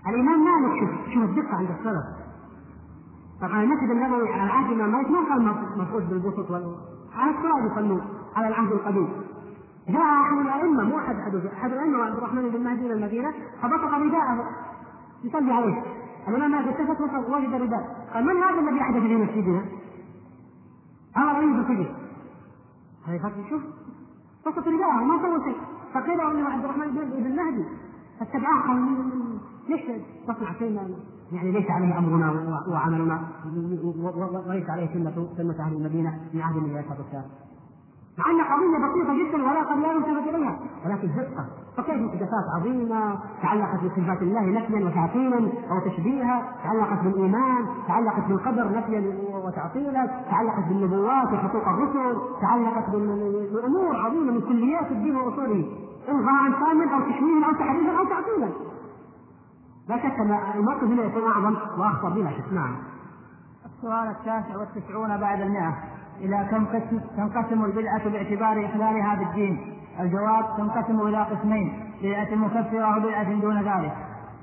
الإمام مالك شوف الدقة عند السلف. طبعا المسجد النبوي على عهد الإمام مالك ما كان مفروض بالبسط على التراب يصلون على العهد القديم. جاء أحد الأئمة مو أحد الأئمة عبد الرحمن بن مهدي إلى المدينة فبسط رداءه يصلي عليه. الإمام مالك التفت وجد رداء، قال من هذا الذي أحدث في مسجدنا؟ هذا رئيس السجن. هذا يفكر شوف بسط رداءه ما سوى شيء، فقيل أنه عبد الرحمن بن مهدي فاتبعه قال ليش تصنع شيء يعني ليس عليه أمرنا وعملنا وليس عليه سنة أهل المدينة من عهد النبي صلى الله عليه وسلم، مع أن قضية بسيطة جدا ولا قد لا يلتفت إليها، ولكن دقة. فكيف محدثات عظيمة تعلقت بصفات الله نفيا وتعطيلا أو تشبيها، تعلقت بالإيمان، تعلقت بالقدر نفيا وتعطيلا، تعلقت بالنبوات وحقوق الرسل، تعلقت بأمور عظيمة من كليات الدين وأصوله، إلغاء كامل أو تشويه أو تحريفا أو تعطيلا. لا شك أن الموقف هنا يكون أعظم وأخطر بلا شك. نعم. السؤال 99 بعد 100: إلى كم تنقسم البدعة باعتبار إحلالها بالدين؟ الجواب: تنقسم إلى قسمين: بدعة مكفرة وبدعة دون ذلك.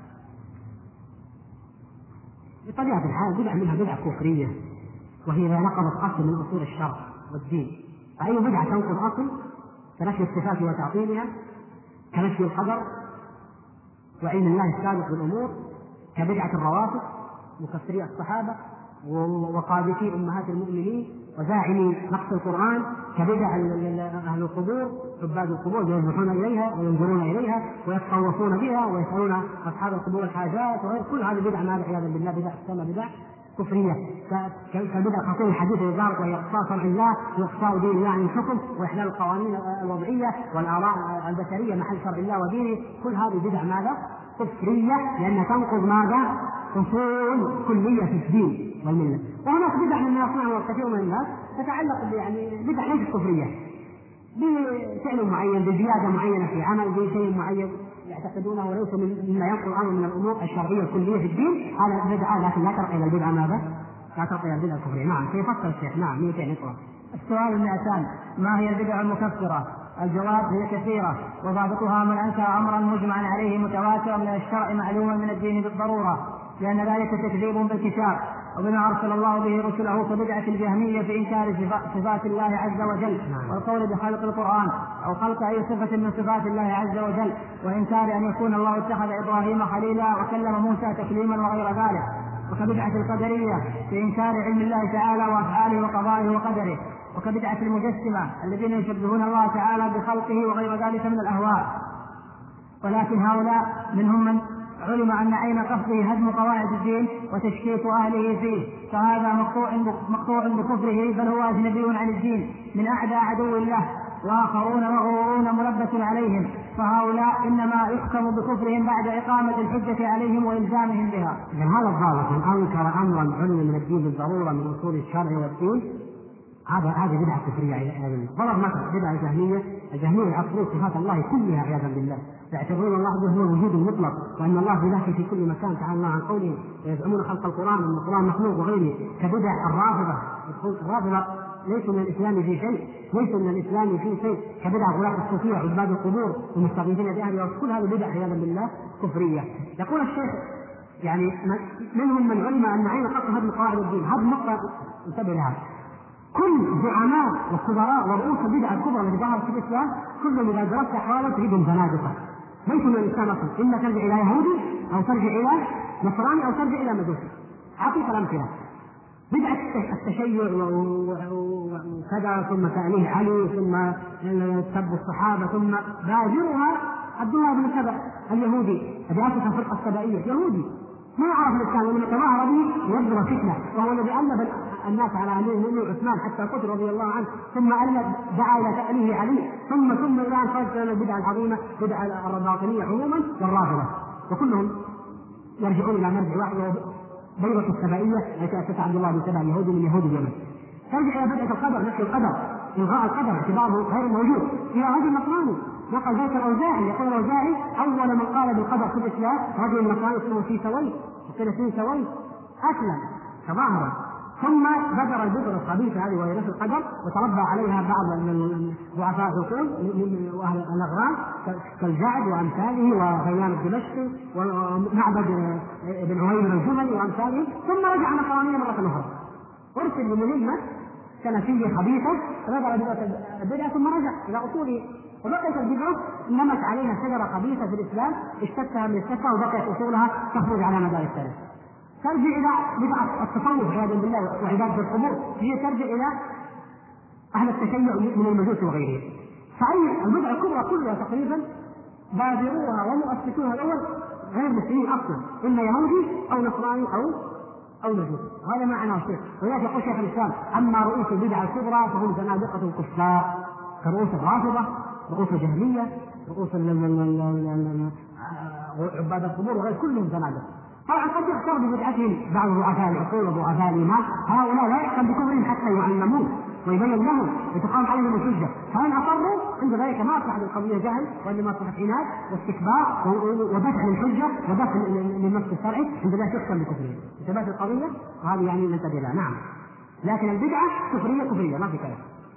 بطبيعة الحال بدعة منها بدعة كفرية، وهي إذا نقضت أصل من أصول الشرع والدين. فأي بدعة تنقض أصل كنفي الصفات وتعطيلها، كنفي القدر وعلم الله السابق بالأمور، كبدعة الروافض مكفري الصحابة وقاذفي أمهات المؤمنين وزاعمي نقص القرآن، كبدع أهل القبور عباد القبور يذبحون إليها وينظرون إليها ويتطوفون بها ويسألون أصحاب القبور الحاجات وغير. كل هذه بدع ماذا عياذا بالله بدع تسمى بدع كفرية. كبدع خطير الحديث الإدارة وهي إقصاء شرع الله وإقصاء دين الله عن الحكم وإحلال القوانين الوضعية والآراء البشرية محل شرع الله ودينه. كل هذه بدع ماذا كفرية، لأنها تنقض ماذا أصول كلية في الدين والملة. وهناك بدع من يصنعها الكثير من الناس تتعلق يعني بدع ليست كفرية، بفعل معين، بزيادة معينة في عمل، بشيء معين يعتقدونه وليس مما ينقل أمر من الأمور الشرعية الكلية في الدين. هذا بدعة لكن لا ترقى إلى البدعة ماذا؟ لا ترقى إلى البدعة الكفرية. نعم. كيف فسر الشيخ؟ نعم. 200 نقرأ. السؤال 200: ما هي البدع المكفرة؟ الجواب: هي كثيرة، وضابطها من أنكر أمرا مجمعا عليه متواترا من الشرع معلوما من الدين بالضرورة، لأن ذلك تكذيب بالكتاب وبما أرسل الله به رسله، كبدعة الجهمية في إنكار صفات الله عز وجل والقول بخلق القرآن أو خلق أي صفة من صفات الله عز وجل، وإنكار أن يكون الله اتخذ إبراهيم خليلا وكلم موسى تكليما وغير ذلك، وكبدعة القدرية في إنكار علم الله تعالى وأفعاله وقضائه وقدره، وكبدعة المجسمة الذين يشبهون الله تعالى بخلقه وغير ذلك من الأهواء. ولكن هؤلاء منهم من علم أن عين قصده هدم قواعد الدين وتشكيك أهله فيه، فهذا مقطوع بكفره، بل هو أجنبي عن الدين من أعدى عدو الله، وآخرون مغرورون ملبس عليهم، فهؤلاء إنما يحكم بكفرهم بعد إقامة الحجة عليهم وإلزامهم بها. إذن هذا الضابط من أنكر أمرا علم من الدين بالضرورة من أصول الشرع والدين، هذه بدعة كفرية عياذا بالله. ضرب مثل بدعة الجهمية يعطلون صفات الله كلها عياذا بالله، يعتبرون الله هو الوجود المطلق وأن الله بذاته في كل مكان تعالى الله عن قوله، ويزعمون خلق القرآن وأن القرآن مخلوق وغيره. كبدع الرافضة ليسوا من الإسلام في شيء، ليسوا من الإسلام في شيء، كبدع غلاة الصوفية عباد القبور والمستغيثين بأهلها، كل هذه بدع عياذا بالله كفرية. يقول الشيخ يعني منهم من علم أن عين قصد هدم قواعد الدين. هذه النقطة انتبه لها. كل زعماء والكبراء ورؤوس البدع الكبرى التي ظهرت في الإسلام كلهم إذا درست أحوالهم تجدهم زنادقة، ليسوا من الإسلام أصلا، إما ترجع إلى يهودي أو ترجع إلى نصراني أو ترجع إلى مجوسي. أعطيك الأمثلة: بدعة التشيع وكذا، ثم تأليه علي، ثم سب الصحابة، ثم بادرها عبد الله بن سبأ اليهودي الذي أسس فرقة السبائية، يهودي ما يعرف الإسلام ومن تظاهر به يبدو فتنة، وهو الذي ألف الناس على أمير المؤمنين عثمان حتى قتل رضي الله عنه، ثم دعا إلى تأليه علي، ثم إلى أن خرج لنا البدعة العظيمة بدعة الباطنية عموما والرافضة، وكلهم يرجعون إلى مرجع واحد بيضة السبائية التي أسس عبد الله بن سبأ اليهودي من يهود اليمن. ترجع إلى بدعة القدر، نفي القدر، إلغاء القدر اعتباره غير موجود. إلى رجل النصراني نقل ذلك الأوزاعي، يقول الأوزاعي أول من قال بالقدر في الإسلام رجل النصراني اسمه سيسوي، وكان سيسوي أسلم تظاهرا، ثم بدر البذر الخبيثة هذه وهي نفس القدر، وتربى عليها بعض من ضعفاء العقول واهل الاغرام كالجعد وامثاله وغيلان الدمشقي ومعبد بن عويمر الجملي وامثاله، ثم رجع نصرانيا مرة اخرى، ارسل بمهمة سلفية خبيثة فبدأ البدعة ثم رجع إلى أصوله، وبقيت البدعة نمت عليها شجرة خبيثة في الإسلام اشتتها من الشتى وبقيت أصولها تخرج على مدار السنة. ترجع إلى بدعة التصوف عياذا بالله وعبادة القبور، هي ترجع إلى أهل التشيع من المجوس وغيرهم. فأي البدعة الكبرى كلها تقريبا بادروها ومؤسسوها الأول غير مسلمين أصلا، إما يهودي أو نصراني أو مجوسي، هذا معنى الشيخ. ولذلك يقول شيخ الإسلام: أما رؤوس البدع الكبرى فهم زنادقة الكفار كرؤوس الرافضة، رؤوس الجهمية، رؤوس عباد القبور وغير، كلهم زنادقة. طبعا قد يختار ببدعتهم بعض ضعفاء العقول وضعفاء الإيمان، هؤلاء لا يحكم بكفرهم حتى يعلمون ويبين لهم وتقام عليهم الحجة، فإن أصروا عند ذلك ما أصبحت القضية جهل، وإنما أصبحت عناد واستكبار ودفع للحجة ودفع للنص الشرعي، عند ذلك يحكم بكفرهم. انتبهت القضية، وهذه يعني ننتبه لها. نعم، لكن البدعة كفرية ما في كلام.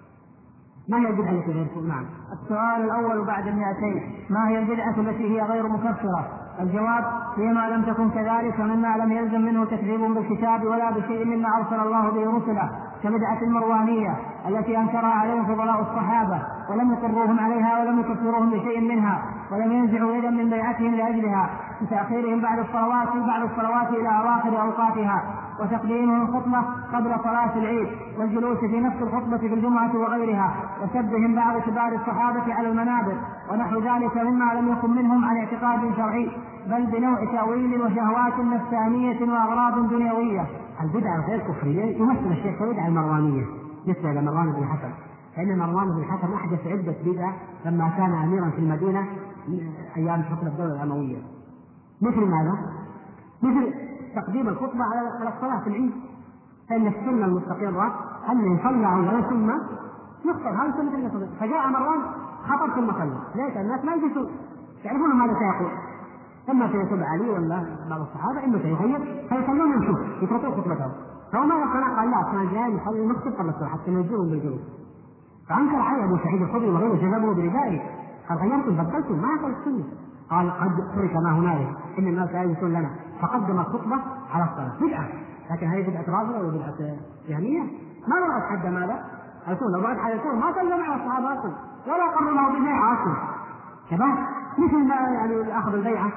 ما هي البدعة التي غير؟ نعم. السؤال الأول بعد 200: ما هي البدعة التي هي غير مكفرة؟ الجواب: فيما لم تكن كذلك مما لم يلزم منه تكذيب بالكتاب ولا بشيء مما أرسل الله به رسله، كبدعة المروانية التي أنكرها عليهم فضلاء الصحابة ولم يقروهم عليها ولم يكفروهم بشيء منها ولم ينزعوا يدا من بيعتهم لأجلها، بتأخيرهم بعد الصلوات إلى أواخر أوقاتها، وتقديمهم الخطبة قبل صلاة العيد، والجلوس في نفس الخطبة في الجمعة وغيرها، وسبهم بعض كبار الصحابة على المنابر ونحو ذلك مما لم يكن منهم عن اعتقاد شرعي، بل بنوع تأويل وشهوات نفسانية وأغراض دنيوية. البدعة غير كفرية يمثل الشيخ البدعة المروانية مثل إلى مروان بن الحكم، فإن مروان بن الحكم أحدث عدة بدع لما كان أميرا في المدينة أيام حكم الدولة الأموية. مثل ماذا؟ مثل تقديم الخطبة على الصلاة في العيد، فإن السنة المستقرة أن يصلى على ثم يخطب، هذا سنة النبي. فجاء مروان خطب ثم صلى، ليس الناس ما يجلسون يعرفون ماذا سيقول، إما سيتوب علي ولا بعض الصحابة، إما سيغير فيصلون ونشوف يتركون خطبته. فهو ما يقنع، قال لا أصلا جاي نصلي نخطب قبل الصلاة حتى نجوهم بالجلوس. فأنكر علي أبو سعيد الخدري وغيره جذبه بردائه، قال غيرتم بدلتم ما يقول السنة. قال قد ترك ما هنالك إن الناس لا يجلسون لنا، فقدم الخطبة على الصلاة. بدعة، لكن هذه بدعة رافضة ولا بدعة جهمية؟ ما رأت حد ماذا؟ الكون لو رأت حد الكون ما سلم على الصحابة أصلا ولا قرروا بالبيعة أصلا. شباب مثل ما يعني أخذ البيعة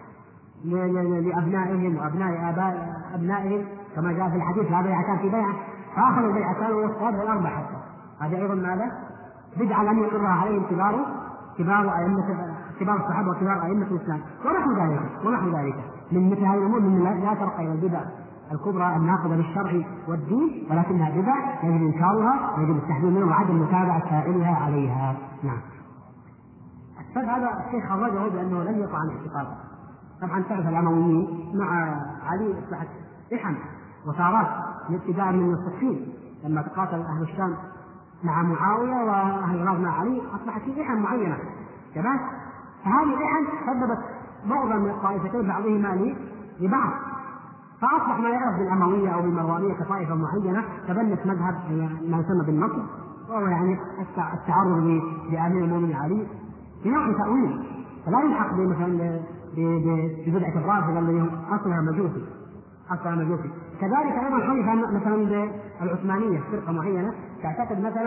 لأبنائهم وأبناء أبنائهم كما جاء في الحديث: لا بيعتان في بيعة، فأخذوا البيعتان والصواب الأربع حتى. هذا أيضا ماذا؟ بدعة لم يقرها عليهم كبار الصحابة وكبار أئمة الإسلام ونحو ذلك من مثل هذه الأمور، من لا ترقى إلى البدع الكبرى الناقضة للشرع والدين، ولكنها بدع يجب إنكارها ويجب التحذير منها وعدم متابعة فاعلها عليها. نعم. هذا الشيخ خرجه بأنه لم يقع عن اعتقاد. طبعا تعرف الأمويين مع علي أصبحت إحن وثارات ابتداء من الصفين، لما تقاتل أهل الشام مع معاوية وأهل العراق مع علي أصبحت في إحن معينة. تمام؟ فهذه الإحن سببت بعضا من الطائفتين بعضهما لبعض، فأصبح ما يعرف بالأموية أو بالمروانية كطائفة معينة تبنت مذهب ما يسمى بالنصر، وهو يعني التعرض لأمير المؤمنين علي بنوع تأويل، فلا يلحق مثلا ببدعة الرافضة الذي أصلها مجوسي. كذلك أيضا حدث مثلا بالعثمانية فرقة معينة تعتقد مثلا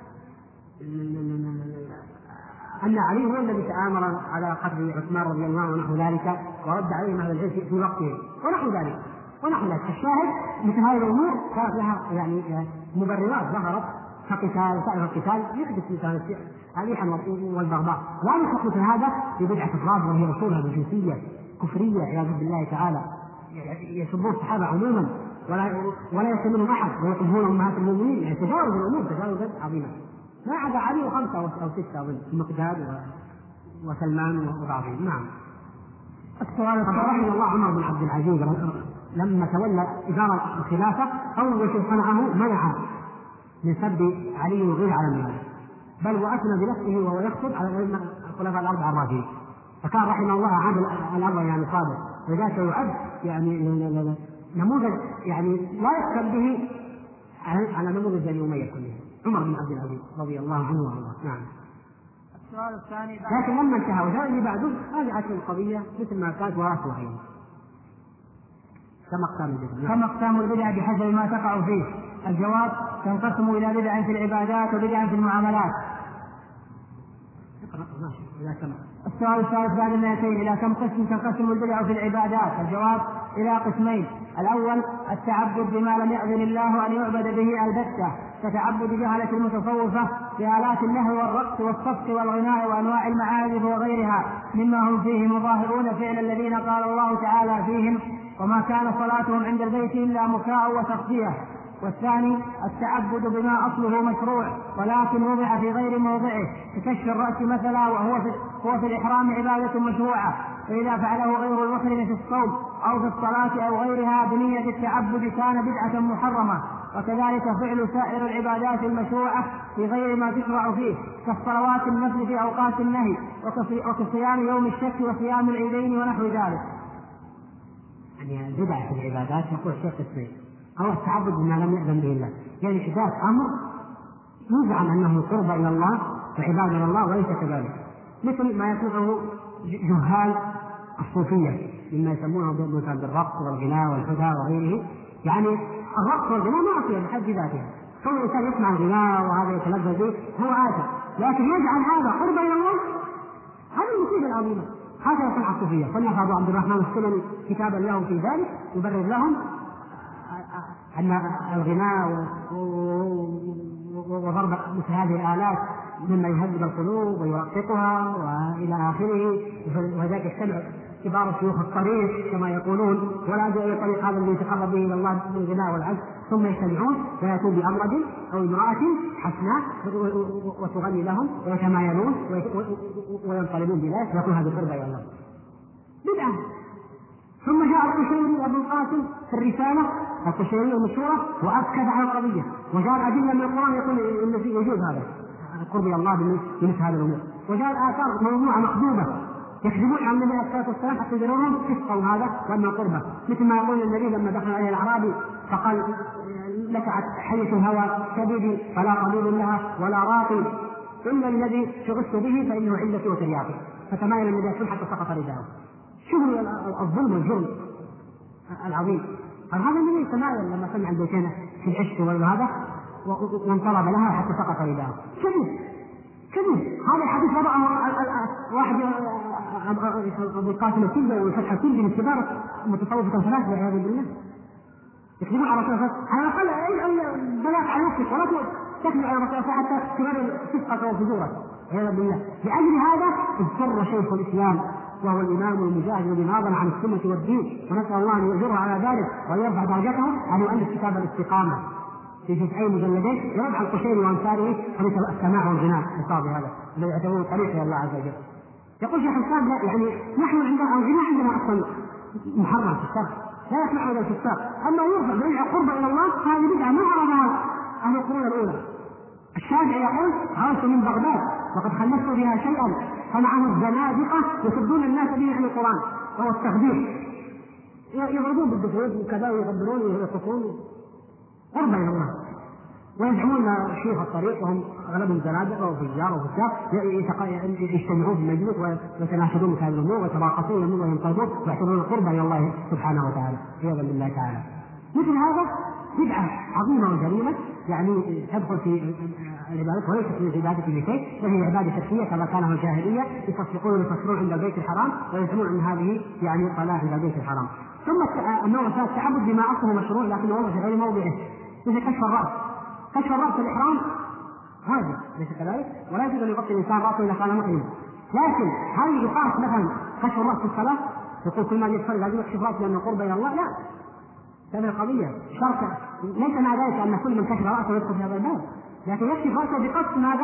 أن علي هو الذي تآمر على قتل عثمان رضي الله عنه ونحو ذلك، ورد عليهم هذا العلم في وقته ونحو ذلك. الشاهد مثل هذه الأمور كانت لها يعني مبررات ظهرت كقتال سائر القتال يحدث مثل الإحن والبغضاء، لا يحدث مثل هذا ببدعة الرافضة وهي رسولها مجوسية كفرية عياذ بالله تعالى، يسبون الصحابة عموما ولا يسمونهم أحد ويقذفون أمهات المؤمنين، يعني تجاوز الأمور تجاوزا عظيما. ما عدا علي وخمسة أو ستة أظن، المقداد وسلمان وبعضهم. نعم. السؤال رحمه الله عمر بن عبد العزيز لما تولى إدارة الخلافة أول شيء صنعه منع من سب علي وغير على المنبر، بل وأثنى بنفسه وهو يخطب على الخلفاء الأربعة الراشدين، فكان رحمه الله عاد الأمر يعني صادق، وذلك يعد يعني نموذج يعني لا يكتب به على نموذج بني أمية كلها، عمر بن عبد العزيز رضي الله عنه وارضاه. نعم. السؤال الثاني لكن لما انتهى وجاء اللي بعده رجعت القضية مثل ما كانت ورثوا أيضا. كم أقسام البدع بحسب ما تقع فيه؟ الجواب: تنقسم إلى بدع في العبادات وبدع في المعاملات. السؤال الثالث بعد المئتين: إلى كم قسم تنقسم البدع في العبادات؟ الجواب: إلى قسمين. الأول: التعبد بما لم يأذن الله أن يعبد به البتة، كتعبد جهلة المتصوفة بآلات اللهو والرقص والصفق والغناء وأنواع المعازف وغيرها مما هم فيه مظاهرون فعل الذين قال الله تعالى فيهم: وما كان صلاتهم عند البيت إلا مكاء وتصدية. والثاني: التعبد بما أصله مشروع ولكن وضع في غير موضعه، ككشف الرأس مثلا، وهو في الإحرام عبادة مشروعة، فإذا فعله غير المحرم في الصوم أو في الصلاة أو غيرها بنية التعبد كان بدعة محرمة. وكذلك فعل سائر العبادات المشروعة في غير ما تشرع فيه، كالصلوات النفل في أوقات النهي، وكصيام يوم الشك وصيام العيدين ونحو ذلك. يعني البدع في العبادات يقول الشيخ قسمين: أو التعبد بما لم يأذن به الله، يعني إحداث أمر يزعم أنه قرب إلى الله وعبادة الله وليس كذلك، مثل ما يصنعه جهال الصوفية مما يسمونه بالرقص والغناء والهدى وغيره. يعني الرقص والغناء معصية بحد ذاتها، كل إنسان يسمع الغناء وهذا يتلذذ به هو آثم، لكن يجعل هذا قرب إلى الله، هذه المصيبة العظيمة. هذا يصنع الصوفية. صنف أبو عبد الرحمن السلمي كتابا له في ذلك يبرر لهم أن الغناء وضرب مثل هذه الآلات مما يهذب القلوب ويرققها وإلى آخره، وذلك يجتمع كبار شيوخ الطريق كما يقولون، ولا أدري أي طريق هذا الذي يتقرب به إلى الله بالغناء والعزف، ثم يجتمعون ويأتون بأمرد أو امرأة حسناء وتغني لهم ويتمايلون وينطلبون بذلك ويكون هذا قرب إلى الله، بدعة. ثم جاء القشيري أبو القاسم في الرسالة القشيرية المشهورة وأكد على القضية، وجاء الأدلة من القرآن يقول إن في وجود هذا القرب إلى الله بمثل هذا الأمور، وجاء الآثار موضوعة مخدومة يكذبون عن النبي عليه الصلاة والسلام حتى يدلونهم فسقوا هذا وأنه قربة، مثل ما يقول النبي لما دخل عليه الأعرابي فقال: لك حية الهوى كبدي فلا قبيل لها ولا راقي إلا الذي شغلت به فإنه علتي وترياقي، فتمايل النبي حتى سقط رداءه. شوفوا الظلم والجرم العظيم. هذا النبي تمايل لما سمع البيتين في العشق وهذا وانطلب لها حتى سقط رداءه. كذب. هذا الحديث وضعه واحد أبو القاسم الكلبي والفتح الكلبي من كبار متصوفة الثلاثة والعياذ بالله، يكذبون على رسول الله على الأقل بلاغ عن نفسك ولا تكذب على رسول الله حتى تبرر فسقك وفجورك والعياذ بالله. لأجل هذا اضطر شيخ الإسلام وهو الإمام المجاهد الذي ناظر عن السنة والدين، ونسأل الله أن يجره على ذلك وأن يرفع درجته، أن يؤلف كتاب الاستقامة في جزئين مجلدين يرفع القشيري وأمثاله حديث السماع والغناء الصافي هذا الذي يعتبره طريق إلى الله عز وجل. يقول شيخ الإسلام: لا، يعني نحن عندنا الغناء عندنا أصلا محرم في الشرع، لا يسمع هذا الكتاب، أما يرفع بيع قرب إلى الله هذه بدعة ما عرفها أهل القرون الأولى. الشافعي يقول: عرفت من بغداد وقد خلفت بها شيئا فمعه الزنادقة يصدون الناس به عن القرآن وهو التخدير، يضربون بالدفوف وكذا ويغبرون ويرقصون قرب إلى الله، ويزعمون شيوخ الطريق وهم أغلبهم زنادقة وفجار وفساق يجتمعون في المجلس ويتناشدون في هذه الأمور ويتراقصون منه وينقلبون ويعتبرون قربا إلى الله سبحانه وتعالى عياذا بالله تعالى. مثل هذا بدعة عظيمة وجريمة يعني تدخل في العبادة وليست من العبادة بشيء، وهي عبادة شركية كما كانها الجاهلية يفسقون عند البيت الحرام ويزعمون أن هذه يعني صلاة عند البيت الحرام. ثم النوع الثالث: التعبد بما أصله مشروع لكن وضع في غير موضعه، مثل كشف الرأس. كشف الرأس في الإحرام واجب ليس كذلك، ولا يجوز أن يغطي الإنسان رأسه إذا كان محرما، لكن هل يقاس مثلا كشف الرأس في الصلاة؟ يقول كل ما يصلي لازم يكشف رأسه لأنه قرب إلى الله؟ لا، هذه القضية شرط، ليس مع ذلك أن كل من كشف رأسه يدخل في هذا الباب، لكن يكشف رأسه بقصد ماذا؟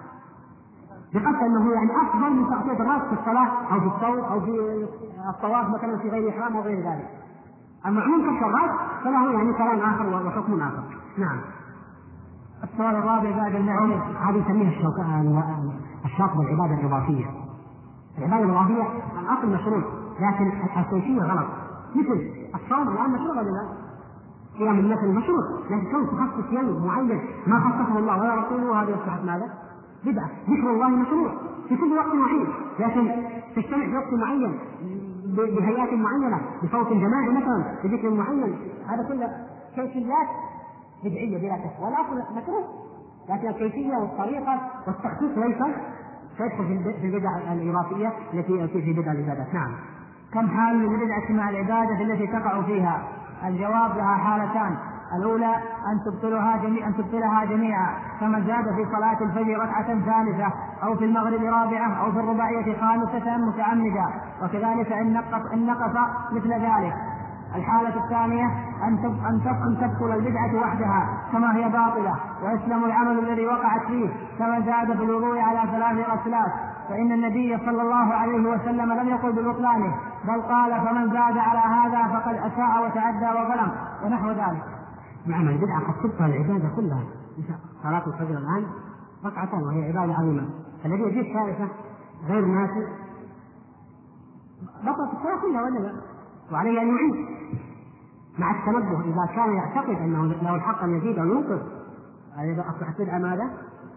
بقصد أنه يعني أفضل من تغطية الرأس في الصلاة أو في الصوم أو في الطواف مثلا في غير إحرام أو غير ذلك. أما عموم كشف الرأس فله يعني كلام آخر وحكم آخر. نعم. السؤال الرابع بعد المعون: هذه يسميها الشرط بالعبادة الإضافية. العبادة الإضافية الأصل مشروع لكن الكيفية غلط، مثل الصوم الآن مشروع ولا لا؟ قيام النفل مشروع، لكن كون تخصص يوم معين ما خصصه الله ولا رسوله هذا يصبح ماذا؟ بدعة. ذكر الله مشروع في كل وقت معين، لكن تجتمع في وقت معين بهيئات معينة بصوت جماعي مثلا بذكر معين، هذا كله كيفيات بدعية بلا شك، والأصل مشروع، لكن الكيفية والطريقة والتخصيص ليس يدخل في البدع الإضافية التي يأتي في بدع العبادات. نعم. كم حال للبدعة مع العبادة التي تقع فيها؟ الجواب لها حالتان: الأولى أن تبطلها جميعا، كما زاد في صلاة الفجر ركعة ثالثة، أو في المغرب رابعة، أو في الرباعية خامسة متعمدا، وكذلك إن نقص مثل ذلك. الحالة الثانية أن تبطل البدعة وحدها كما هي باطلة، ويسلم العمل الذي وقعت فيه، كما زاد في الوضوء على 3 غسلات، فإن النبي صلى الله عليه وسلم لم يقل ببطلانه، بل قال: فمن زاد على هذا فقد أساء وتعدى وظلم، ونحو ذلك. معنى البدعة قد تبطل العبادة كلها. صلاة الفجر الآن ركعتان وهي عبادة عظيمة، الذي يجيب ثالثة غير نافل بطلت الصلاة كلها ولا لا؟ وعليه أن يعيد مع التنبه إذا كان يعتقد أنه له الحق أن يزيد أو ينقص، هذا أصبحت بدعة ماذا؟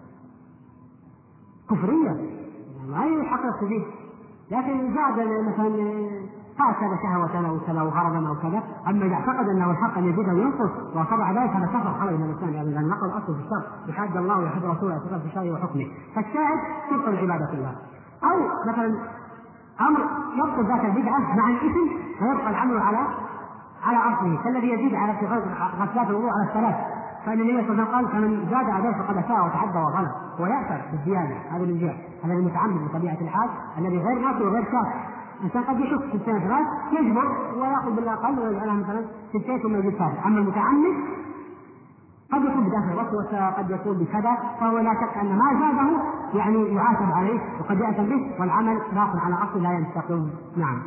كفرية، ما يحقق تزيد. لكن زاد مثلا قال كذا شهوة أو كذا وغرضا أو كذا، أما إذا اعتقد أنه الحق أن يزيد أو ينقص وصبع ذلك هذا كفر خلل من الإنسان، يعني لأن نقل أصل في الشر يحاد الله ويحد رسوله يتقل في الشر وحكمه، فالشاهد تبطل العبادة كلها. أو مثلا أمر يبطل ذات البدعة مع الإثم ويبقى العمل على أصله، كالذي يزيد على غسلات الوضوء على 3، فإن النبي صلى الله عليه وسلم قال: فمن زاد عليه فقد أساء وتعدى وظلم، ويأثر بالزيادة. هذا من جهة هذا المتعمد بطبيعة الحال الذي غير ناصر وغير كافر. الإنسان قد يشك في السنة 3 يجبر ويأخذ بالأقل ويجعلها مثلا 6 ثم يجيب 3. أما المتعمد قد يكون بداخل الوقت وقد يكون بكذا، فهو لا شك أن ما زاده يعني يعاتب عليه وقد يأثم به، والعمل باق على أصل لا ينتقم. نعم.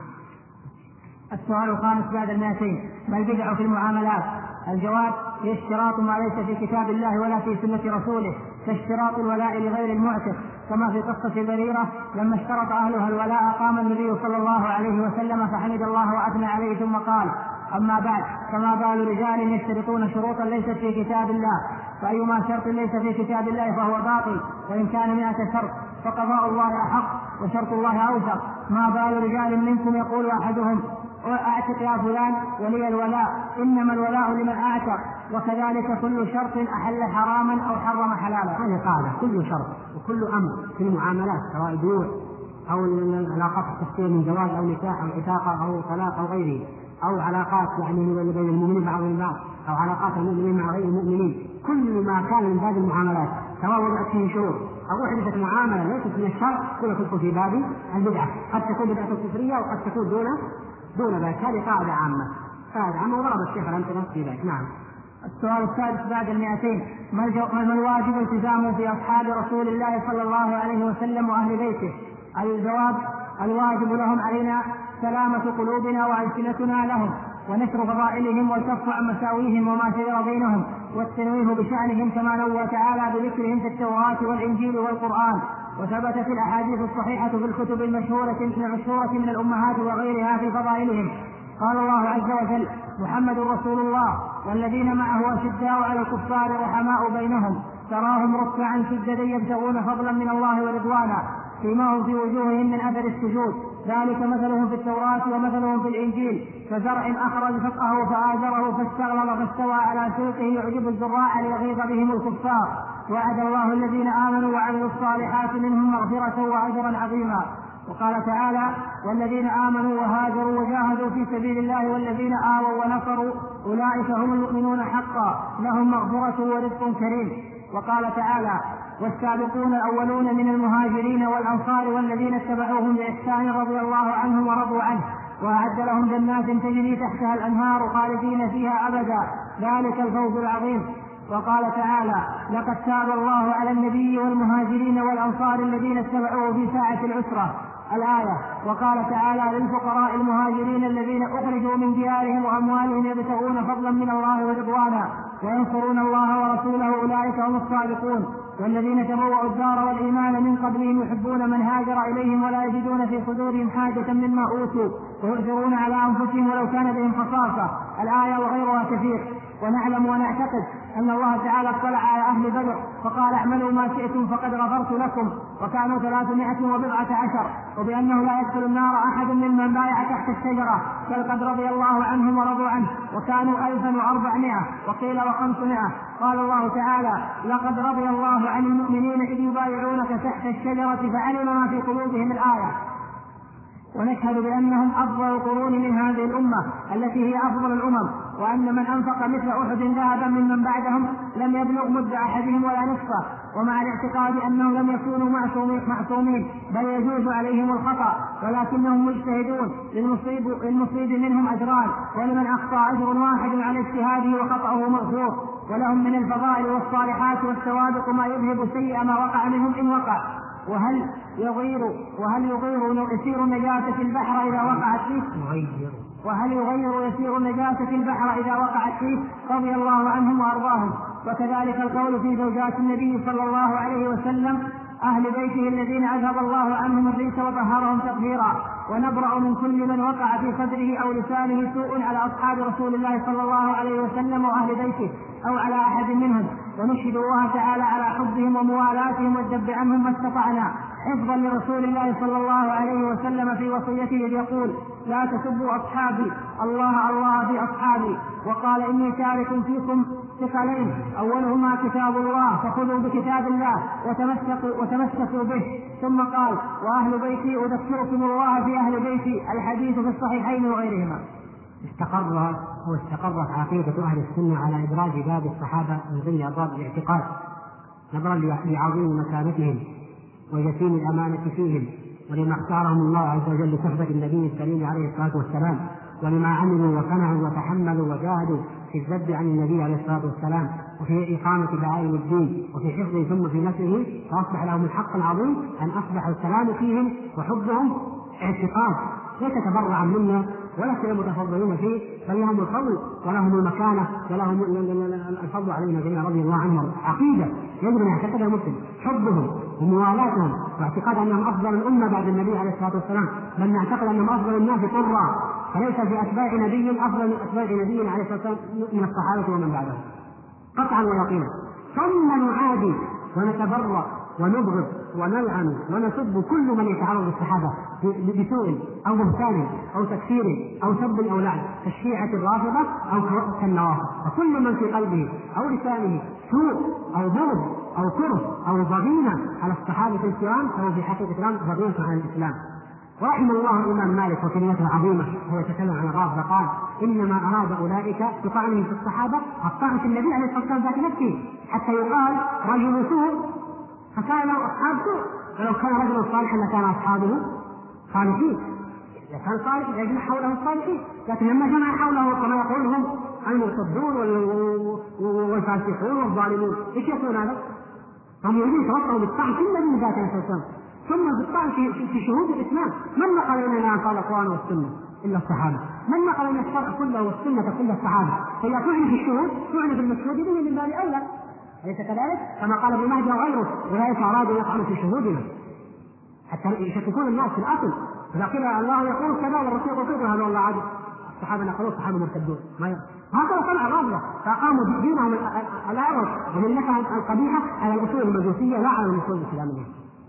السؤال الخامس بعد 200: ما البدع في المعاملات؟ الجواب: هي اشتراط ما ليس في كتاب الله ولا في سنة رسوله، كاشتراط الولاء لغير المعتق، كما في قصة بريرة لما اشترط أهلها الولاء قام النبي صلى الله عليه وسلم فحمد الله وأثنى عليه ثم قال: أما بعد، فما بال رجال يشترطون شروطا ليست في كتاب الله، فأيما شرط ليس في كتاب الله فهو باطل، وإن كان 100 شرط فقضاء الله أحق وشرط الله أوثق. ما بال رجال منكم يقول أحدهم: أعتق يا فلان ولي الولاء، إنما الولاء لمن أعتق، وكذلك كل شرط أحل حراما أو حرم حلالا. هذه قاعدة: كل شرط وكل أمر في المعاملات سواء بيوع أو العلاقات الشخصية من زواج أو نكاح أو عتاقة أو طلاق أو غيره، أو علاقات يعني بين المؤمنين بعضهم البعض، أو علاقات المؤمنين مع غير المؤمنين، كل ما كان من باب المعاملات سواء وضعت فيه شروط أو أحدثت معاملة ليست من الشرع كلها تدخل في باب البدعة. قد تكون بدعة كفرية وقد تكون دون ذلك. هذه قاعدة عامة وضرب الشيخ الأمثلة في ذلك. نعم. السؤال السادس بعد 200: ما الواجب التزامه في أصحاب رسول الله صلى الله عليه وسلم وأهل بيته؟ الجواب: الواجب لهم علينا سلامة قلوبنا وألسنتنا لهم، ونشر فضائلهم والكف عن مساويهم وما شجر بينهم، والتنويه بشأنهم كما نوى تعالى بذكرهم في التوراة والإنجيل والقرآن. وثبت في الأحاديث الصحيحة في الكتب المشهورة من الأمهات وغيرها في فضائلهم. قال الله عز وجل: محمد رسول الله والذين معه أشداء على الكفار رحماء بينهم، تراهم ركعا سجدا يبتغون فضلا من الله ورضوانا، سيماهم في وجوههم من أثر السجود، ذلك مثلهم في التوراة ومثلهم في الإنجيل، كزرع أخرج شطأه فآزره فاستغلظ فاستوى على سوقه يعجب الزراع ليغيظ بهم الكفار. وعد الله الذين آمنوا وعملوا الصالحات منهم مغفرة وأجرا عظيما. وقال تعالى: والذين آمنوا وهاجروا وجاهدوا في سبيل الله والذين آووا ونصروا أولئك هم المؤمنون حقا، لهم مغفرة ورزق كريم. وقال تعالى: والسابقون الأولون من المهاجرين والأنصار والذين اتبعوهم بإحسان رضي الله عنهم ورضوا عنه، وأعد لهم جنات تجري تحتها الأنهار خالدين فيها أبدا، ذلك الفوز العظيم. وقال تعالى: لقد تاب الله على النبي والمهاجرين والأنصار الذين اتبعوه في ساعة العسرة، الآية. وقال تعالى: للفقراء المهاجرين الذين أخرجوا من ديارهم وأموالهم يبتغون فضلا من الله ورضوانا وينصرون الله ورسوله أولئك هم الصادقون. والذين تبوأوا الدار والإيمان من قبلهم يحبون من هاجر إليهم ولا يجدون في صدورهم حاجة مما أوتوا ويؤثرون على أنفسهم ولو كان بهم خصاصة، الآية. وغيرها كثير. ونعلم ونعتقد أن الله تعالى اطلع على أهل بدر فقال اعملوا ما شئتم فقد غفرت لكم، وكانوا 319، وبأنه لا يدخل النار أحد ممن بايع تحت الشجرة، بل قد رضي الله عنهم ورضوا عنه، وكانوا 1400 وقيل 500. قال الله تعالى لقد رضي الله عن المؤمنين إذ يبايعونك تحت الشجرة فعلم ما في قلوبهم الآية. ونشهد بأنهم أفضل القرون من هذه الأمة التي هي أفضل الأمم، وأن من أنفق مثل أحد ذهبا ممن بعدهم لم يبلغ مد أحدهم ولا نصفه، ومع الاعتقاد أنهم لم يكونوا معصومين بل يجوز عليهم الخطأ، ولكنهم مجتهدون للمصيب منهم أجران، ولمن أخطأ أجر واحد على اجتهاده وخطأه مغفور، ولهم من الفضائل والصالحات والسوابق ما يذهب سيء ما وقع منهم إن وقع. وهل يغير يسير النجاسة البحر إذا وقعت فيه؟ وهل يغير يسير النجاسة البحر إذا وقعت فيه؟ رضي الله عنهم وأرضاهم. وكذلك القول في زوجات النبي صلى الله عليه وسلم أهل بيته الذين أذهب الله عنهم الريس وطهرهم تطهيرا. ونبرأ من كل من وقع في صدره أو لسانه سوء على أصحاب رسول الله صلى الله عليه وسلم وأهل بيته أو على أحد منهم، ونشهد الله تعالى على حبهم وموالاتهم والذب عنهم ما استطعنا، حفظا لرسول الله صلى الله عليه وسلم في وصيته إذ يقول لا تسبوا أصحابي، الله في أصحابي. وقال إني تارك فيكم ثقلين أولهما كتاب الله فخذوا بكتاب الله وتمسكوا به. ثم قال وأهل بيتي أذكركم الله في أهل بيتي، الحديث في الصحيحين وغيرهما. استقرت عقيدة أهل السنة على إدراج باب الصحابة من ضمن أبواب الاعتقاد، نظرا لعظيم مكانتهم ويتيم الأمانة فيهم، ولما اختارهم الله عز وجل لصحبة النبي الكريم عليه الصلاة والسلام، ولما عملوا وصنعوا وتحملوا وجاهدوا في الذب عن النبي عليه الصلاة والسلام، وفي إقامة دعائم الدين وفي حفظه ثم في نشره، فأصبح لهم الحق العظيم أن أصبح السلام فيهم وحبهم اعتقاد ليس تبرعا منا ولا كنا متفضلين فيه، بل لهم الفضل ولهم المكانة ولهم الفضل علينا جميعا رضي الله عنهم. عقيدة يجب أن يعتقدها المسلم، حبهم وموالاتهم واعتقاد أنهم أفضل الأمة بعد النبي عليه الصلاة والسلام، بل نعتقد أنهم أفضل الناس طرا، فليس في أتباع نبي أفضل من أتباع نبي عليه الصلاة والسلام من الصحابة ومن بعدهم قطعا ويقينا. ثم نعادي ونتبرأ ونبغض ونلعن ونسب كل من يتعرض للصحابة بسوء أو بهتان أو تكفير أو سب أو لعن كالشيعة الرافضة أو كالنوافذ، وكل من في قلبه أو لسانه سوء أو بغض أو كره أو ضغينة على الصحابة الكرام فهو في حقيقة الإسلام ضغينة على الإسلام. ورحم الله الإمام مالك وكلمته عظيمة وهو يتكلم عن الرافضة قال إنما أراد أولئك بطعنهم في الصحابة الطعن في النبي عليه الصلاة والسلام ذات نفسه، حتى يقال رجل سوء فكان له أصحاب سوء، ولو كان رجلا صالحا لكان أصحابه صالحين، إذا كان صالح يجمع حوله الصالحين، لكن لما جمع حوله كما يقولهم المرتدون والفاسقون والظالمون ايش يكون هذا؟ هم يريدون يتوقعوا بالطعن في النبي ذات نفسه ثم بالطعن في شهود الإسلام. من نقل لنا عن قال القرآن والسنة إلا الصحابة؟ من نقل لنا الشرع كله والسنة كل الصحابة؟ فإذا طعن في الشهود طعن في المشهود به من باب أولى، أليس كذلك؟ كما قال ابن مهدي وغيره أولئك أرادوا يطعنوا في شهودنا حتى يشككون الناس في الأصل، إذا قيل الله يقول كذا والرسول يقول كذا هذا والله عادي، الصحابة نقلوا الصحابة مرتدون هكذا صنع الرافضة فأقاموا دينهم الأعرج وملتهم القبيحة على الأصول المجوسية لا على الأصول الإسلامية.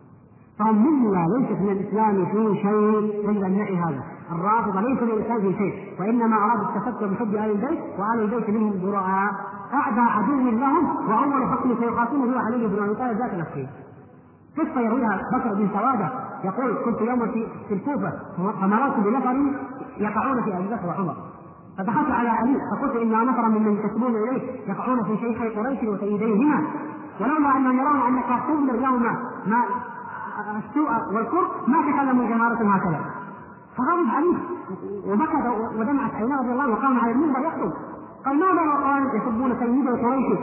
فهم منا ليست من الإسلام في شيء يجب أن نعي هذا. الرافضة ليس من الإسلام في شيء، وإنما أراد التفكر بحب آل البيت وآل البيت منهم براء، أعدى عدو لهم وأول حكم سيقاتله هو علي بن أبي طالب ذات نفسه. قصة يرويها بكر بن سوادة يقول كنت يوما في الكوفة فمررت بنفر يقعون في أبي بكر وعمر فدخلت على علي فقلت إن نفرا ممن ينتسبون إليه يقعون في شيخي قريش وسيديهما ولولا أنهم يرون أنك تمر لهما ما السوء والكره ما تكلموا جمارة هكذا. فغضب عليه وبكى ودمعت عيناه رضي الله عنه وقام على المنبر يخطب قال ماذا وقال يسبون سيدي قريش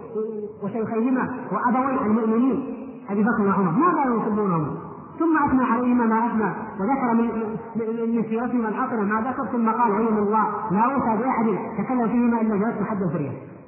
وشيخيهما وأبوي المؤمنين أبي بكر وعمر ماذا يسبونهم؟ ثم أثنى عليهما ما أثنى وذكر من سيرتهما الحسنة ما ذكر ثم قال علم الله لا أوصى بأحد تكلم فيهما إلا جلست حد فريا.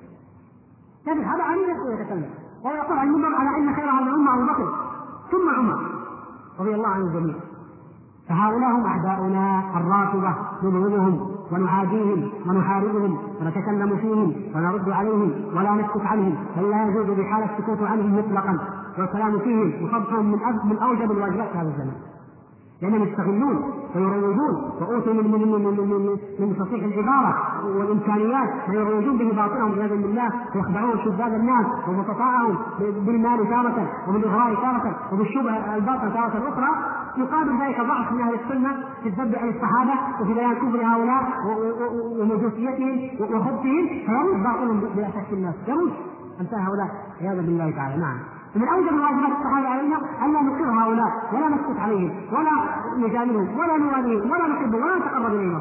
هذا علي نفسه يتكلم ويقول عن المنبر على أن خير هذه الأمة أبو بكر ثم عمر رضي الله عنه الجميع. فهؤلاء هم أعداؤنا الرافضة نبغضهم ونعاديهم ونحاربهم ونتكلم فيهم ونرد عليهم ولا نسكت عنهم، بل لا يجوز بحال السكوت عنهم مطلقا، والكلام فيهم وصدقهم من أوجب الواجبات في هذا الزمن، لأنهم يستغلون ويروجون وأوتوا من تصحيح العبارة والإمكانيات ما يروجون به باطلهم عياذا بالله، ويخدعون شذاذ الناس ومتطاعهم بالمال تارة وبالإغراء تارة وبالشبهة الباطل تارة أخرى. يقابل ذلك ضعف من أهل السنة في الذب عن الصحابة وفي بيان كفر هؤلاء ومجوسيتهم وخبثهم، فيروج باطلهم بأساس الناس، يروج أمثال هؤلاء عياذا بالله تعالى. نعم، ومن أوجب الواجبات الصحابة علينا ألا نقر هؤلاء ولا نسكت عليهم ولا نجاملهم ولا نواليهم ولا نحبهم ولا نتقرب إليهم.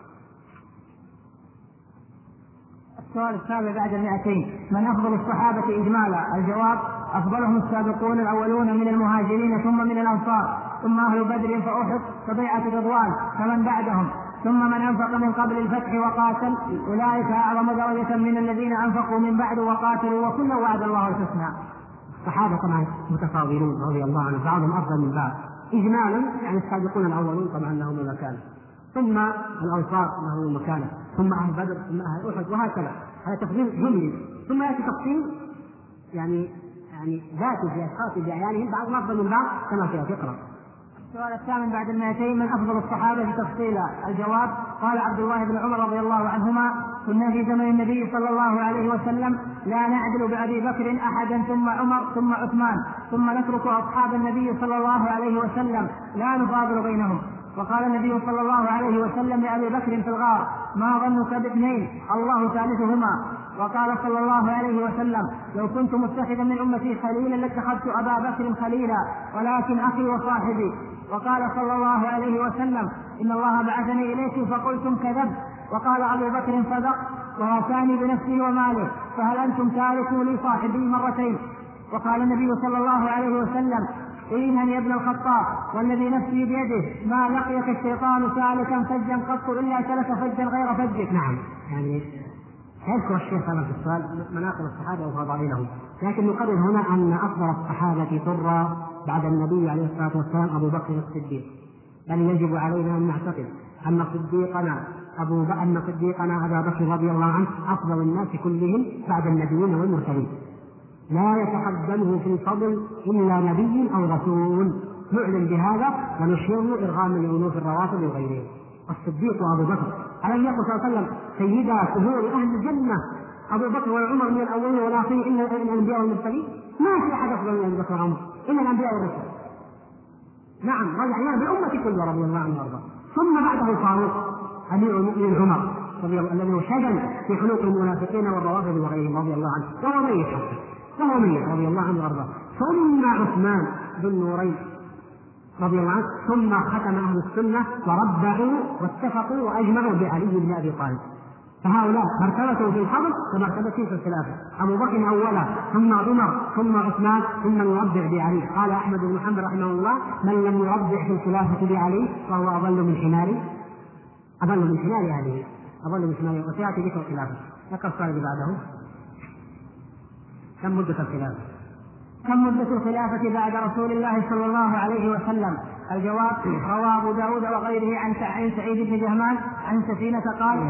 السؤال السابع بعد 200: من أفضل الصحابة إجمالا؟ الجواب: أفضلهم السابقون الأولون من المهاجرين ثم من الأنصار، ثم أهل بدر فأحد فبيعة رضوان فمن بعدهم، ثم من أنفق من قبل الفتح وقاتل، أولئك أعظم درجة من الذين أنفقوا من بعد وقاتلوا، وكلا وعد الله الحسنى. الصحابة طبعا متفاضلون رضي الله عنهم، بعضهم أفضل من بعض إجمالا، يعني السابقون الأولون طبعا لهم مكانة، ثم الأنصار لهم مكانة، ثم أهل بدر، ثم أهل أحد، وهكذا. هذا تفضيل جملي، ثم يأتي تفصيل يعني ذاتي في أشخاص بأعيانهم، بعضهم أفضل من بعض كما سيأتي. اقرأ. السؤال الثامن بعد 200: من أفضل الصحابة تفصيلا؟ الجواب: قال عبد الله بن عمر رضي الله عنهما: كنا في زمن النبي صلى الله عليه وسلم لا نعدل بأبي بكر أحدا ثم عمر ثم عثمان، ثم نترك أصحاب النبي صلى الله عليه وسلم لا نفاضل بينهم. وقال النبي صلى الله عليه وسلم لأبي بكر في الغار: ما ظنك باثنين الله ثالثهما. وقال صلى الله عليه وسلم: لو كنت متخذا من أمتي خليلا لاتخذت أبا بكر خليلا، ولكن أخي وصاحبي. وقال صلى الله عليه وسلم: إن الله بعثني إليكم فقلتم كذب. وقال أبو بكر: صدق، ووصاني بنفسي وماله، فهل أنتم تاركوا لي صاحبي مرتين؟ وقال النبي صلى الله عليه وسلم: إنني يا ابن الخطاب والذي نفسي بيده ما لقيك الشيطان سالكا فجا قط إلا سلك فجا غير فجك. نعم، يعني يذكر الشيخ هذا في السؤال مناقب الصحابة وفضائلهم، لكن نقرر هنا أن أفضل الصحابة طرا بعد النبي عليه الصلاة والسلام أبو بكر الصديق، بل يجب علينا أن نعتقد أن صديقنا أبا بكر رضي الله عنه أفضل الناس كلهم بعد النبيين والمرسلين، لا يتقدمه في الفضل إلا نبي أو رسول، نعلن بهذا ونشيره إرغاما لأنوف الروافض وغيرهم. الصديق وأبو بكر، ألم يقل صلى الله عليه وسلم: سيدا كهول أهل الجنة أبو بكر وعمر من الأولين والآخرين إلا الأنبياء والمرسلين؟ ما في أحد أفضل من أبو بكر وعمر إلا الأنبياء والرسل. نعم، رجعنا بالأمة كلها رضي الله عنه وارضاه. ثم بعده الفاروق أمير المؤمنين عمر رضي الله عنه، الذي شهد في حلوق المنافقين والروافض وغيرهم رضي الله عنه، وهو ميت رضي الله عنه وارضاه. ثم عثمان ذو النورين رضي الله عنه، ثم ختم أهل السنة وربعوا واتفقوا وأجمعوا بعلي بن أبي طالب. فهؤلاء مرتبته في الفضل ومرتبته في الخلافة، أبو بكر أولا، ثم عمر، ثم عثمان، ثم يربع بعلي. قال أحمد بن محمد رحمه الله: من لم يربع في الخلافة بعلي فهو أضل من حمار أهله، أضل من حمار. وسيأتي ذكر الخلافة. ذكر السؤال اللي بعده: كم مدة الخلافة بعد رسول الله صلى الله عليه وسلم؟ الجواب: رواه أبو داود وغيره عن سعيد بن جهمان عن سفينة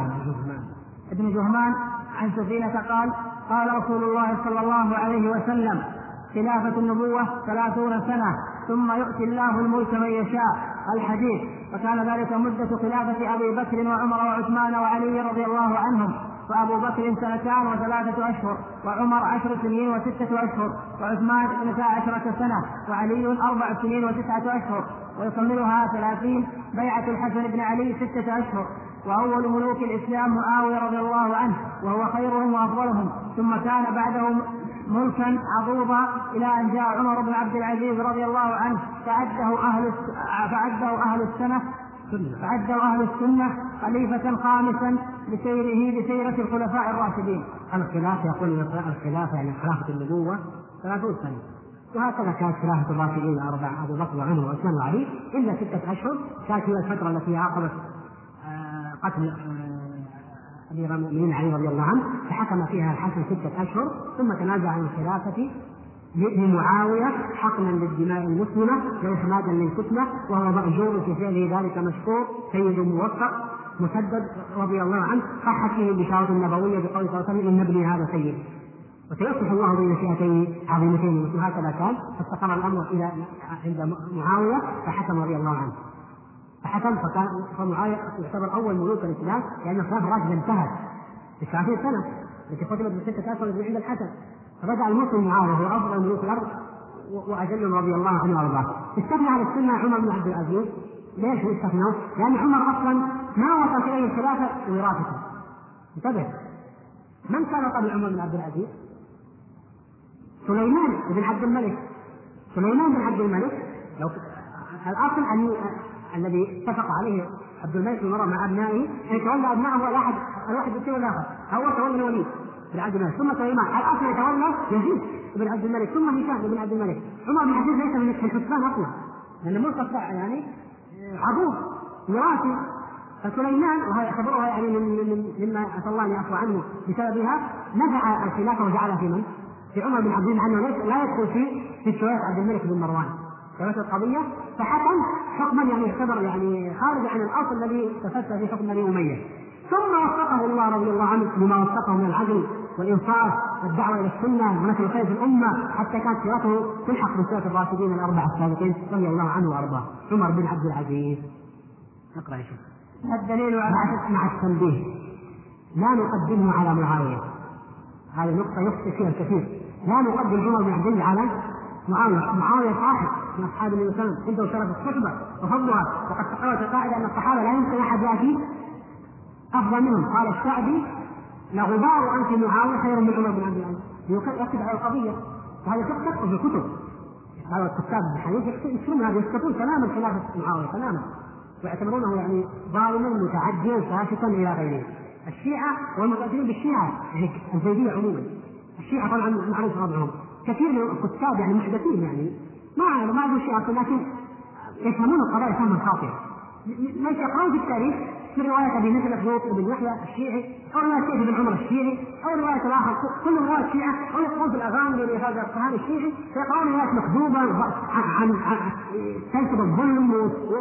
عن سفينة قال: قال رسول الله صلى الله عليه وسلم: خلافة النبوة 30 سنة، ثم يؤتي الله الملك من يشاء. الحديث. فكان ذلك مدة خلافة أبي بكر وعمر وعثمان وعلي رضي الله عنهم، فأبو بكر 2 و3 أشهر، وعمر 10 سنين و6 أشهر، وعثمان 12 سنة، وعلي 4 سنين و9 أشهر، ويكملها 30 بيعة الحسن بن علي 6 أشهر. وأول ملوك الإسلام معاوية رضي الله عنه، وهو خيرهم وأفضلهم، ثم كان بعدهم ملكا عضوضا إلى أن جاء عمر بن عبد العزيز رضي الله عنه فعده أهل السنة خليفة خامسا بسيرة الخلفاء الراشدين. الخلافة يقول الخلافة يعني خلافة النبوة 30 سنة، وهكذا كانت خلافة الراشدين 4 أبو بكر وعمر وعثمان وعلي إلا 6 أشهر. كانت هي الفترة التي عاقبت قتل أمير المؤمنين علي رضي الله عنه، فحكم فيها الحسن 6 أشهر، ثم تنازع عن الخلافة لمعاوية حقنا للدماء المسلمة وإخمادا للفتنة، وهو مأجور في فعله ذلك مشكور سيد موفق. مسدد رضي الله عنه صحت فيه البشارة النبوية بقول صلى الله عليه وسلم إن ابني هذا سيد، وسيصلح الله بين فئتين عظيمتين، وهكذا كان. فاستقر الأمر إلى عند معاوية فحكم رضي الله عنه، فحكم فمعاوية يعتبر أول ملوك الإسلام، لأن الخلافة الراشدة انتهت ب 30 سنة التي ختمت ب6 أشهر عند الحسن، فبدأ المسلم معاوية هو أفضل ملوك الأرض وأجل رضي الله عنه وأرضاه. استثنى على السنة عمر بن عبد العزيز. ليش هو استثناه؟ لأن عمر أصلا ما وصل إليه الخلافة وراثته. انتبه، من كان قبل عمر بن عبد العزيز؟ سليمان بن عبد الملك. سليمان بن عبد الملك لو الأصل أن الذي اتفق عليه عبد الملك المرة مع أبنائه أن يتولى أبنائه الواحد يصير الآخر، أول تولى الوليد بن عبد الملك ثم سليمان، الأصل يتولى يزيد بن عبد الملك ثم هشام بن عبد الملك. عمر بن عبد العزيز ليس من الحسبان أصلا، لأن ملك يعني عبود وراثي. فسليمان وهي يعتبرها يعني مما أسأل الله أن يعفو عنه بسببها نزع الخلافة وجعلها في من؟ في عمر بن عبد العزيز، عنه لا يدخل في شوية عبد الملك بن مروان كانت القضية، فحكم حكما يعني يعتبر يعني خارج عن الأصل الذي تفسر في حكم بني أمية. ثم وفقه الله رضي الله عنه بما وفقه من العدل والإنصاف والدعوة إلى السنة ونشر الخير في الأمة، حتى كانت سيرته تلحق بسيرة الراشدين الأربعة السابقين رضي الله عنه وأرضاه. عمر بن عبد العزيز. اقرأ يا شيخ. الدليل على مع التنبيه لا نقدمه على معاوية، هذه نقطة يخطئ فيها الكثير. لا نقدم عمر بن عبد العزيز على معاوية. معاوية صاحب من أصحاب النبي صلى الله عليه وسلم، عنده شرف الصحبة وفضلها، وقد تقررت القاعدة أن الصحابة لا يمكن أحد يأتي أفضل منهم. قال الشعبي لغبار أنت معاوية خير من عمر بن عبد العزيز، يؤكد على القضية، وهذا تكتب في الكتب. هذا الكتاب الحديث يكتبون هذا، يسقطون تماما خلافة معاوية تماما، ويعتبرونه يعني ظالما متعديا فاسقا إلى غيره. الشيعة والمتأثرين بالشيعة يعني الزيدية عموما، الشيعة طبعا معروف وضعهم، كثير من الكتاب يعني محدثين يعني ما عندهم شيعة، لكن يفهمون القضايا فهما خاطئا، ليس يقرأون في التاريخ من رواية أبي مثل مخلوق بن يحيى الشيعي أو رواية سيد بن عمر الشيعي أو رواية الآخر، كل رواية شيعة، أو يقرأون في الأغاني لهذا الصحابي الشيعي فيقرأون رواية مكذوبة عن تنسب الظلم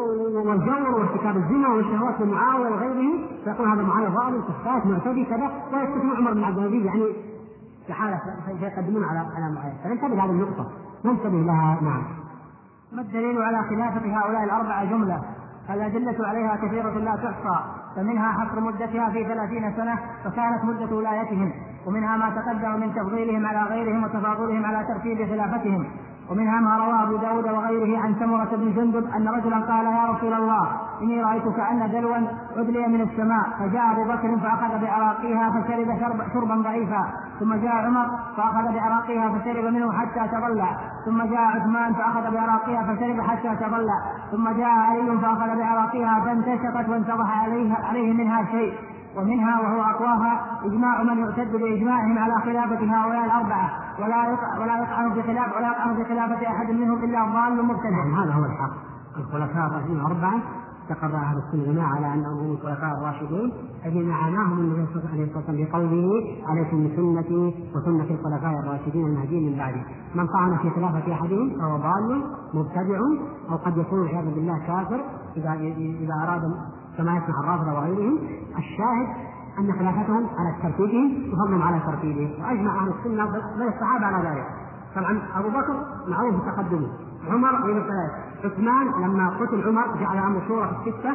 والجور وارتكاب الزنا والشهوات من معاوية وغيره، فيقول هذا معاوية ظالم كفاك معتدي كذا، ويستثنى عمر بن عبد العزيز يعني كحالة فيقدمون على معاوية. فننتبه لهذه النقطة، ننتبه لها. نعم. ما الدليل على خلافة هؤلاء الأربعة جملة؟ الأدلة عليها كثيرة لا تحصى، فمنها حصر مدتها في 30 سنة فكانت مدة ولايتهم، ومنها ما تقدم من تفضيلهم على غيرهم وتفاضلهم على ترتيب خلافتهم، ومنها ما رواه أبو داود وغيره عن سمرة بن جندب أن رجلا قال يا رسول الله إني رأيت كأن دلوا أدلي من السماء، فجاء أبو بكر فأخذ بعراقها فشرب شربا ضعيفا، ثم جاء عمر فأخذ بعراقها فشرب منه حتى تضلع، ثم جاء عثمان فأخذ بعراقها فشرب حتى تضلع، ثم جاء علي فأخذ بعراقها فانتشقت وانتضح عليه منها شيء. ومنها وهو أقواها إجماع من يعتد بإجماعهم على خلافة هؤلاء الأربعة، ولا يطعن بخلافة أحد منهم إلا ضال مبتدع. هذا هو الحق. الخلفاء الراشدين الأربعة استقر أهل السنة والجماعة على أنهم هم الخلفاء الراشدين الذين عناهم النبي صلى الله عليه وسلم بقوله عليكم بسنتي وسنة الخلفاء الراشدين المهديين من بعدي، من طعن في خلافة أحدهم فهو ضال مبتدع، أو قد يكون والعياذ بالله كافر إذا أراد كما يسمح الرافضة وغيرهم. الشاهد أن خلافتهم على ترتيبهم وفضلهم على ترتيبهم، وأجمع أهل السنة بل الصحابة على ذلك. طبعا أبو بكر معروف بتقدمه، عمر بن الخلافة، عثمان لما قتل عمر جعل أمر شورى في 6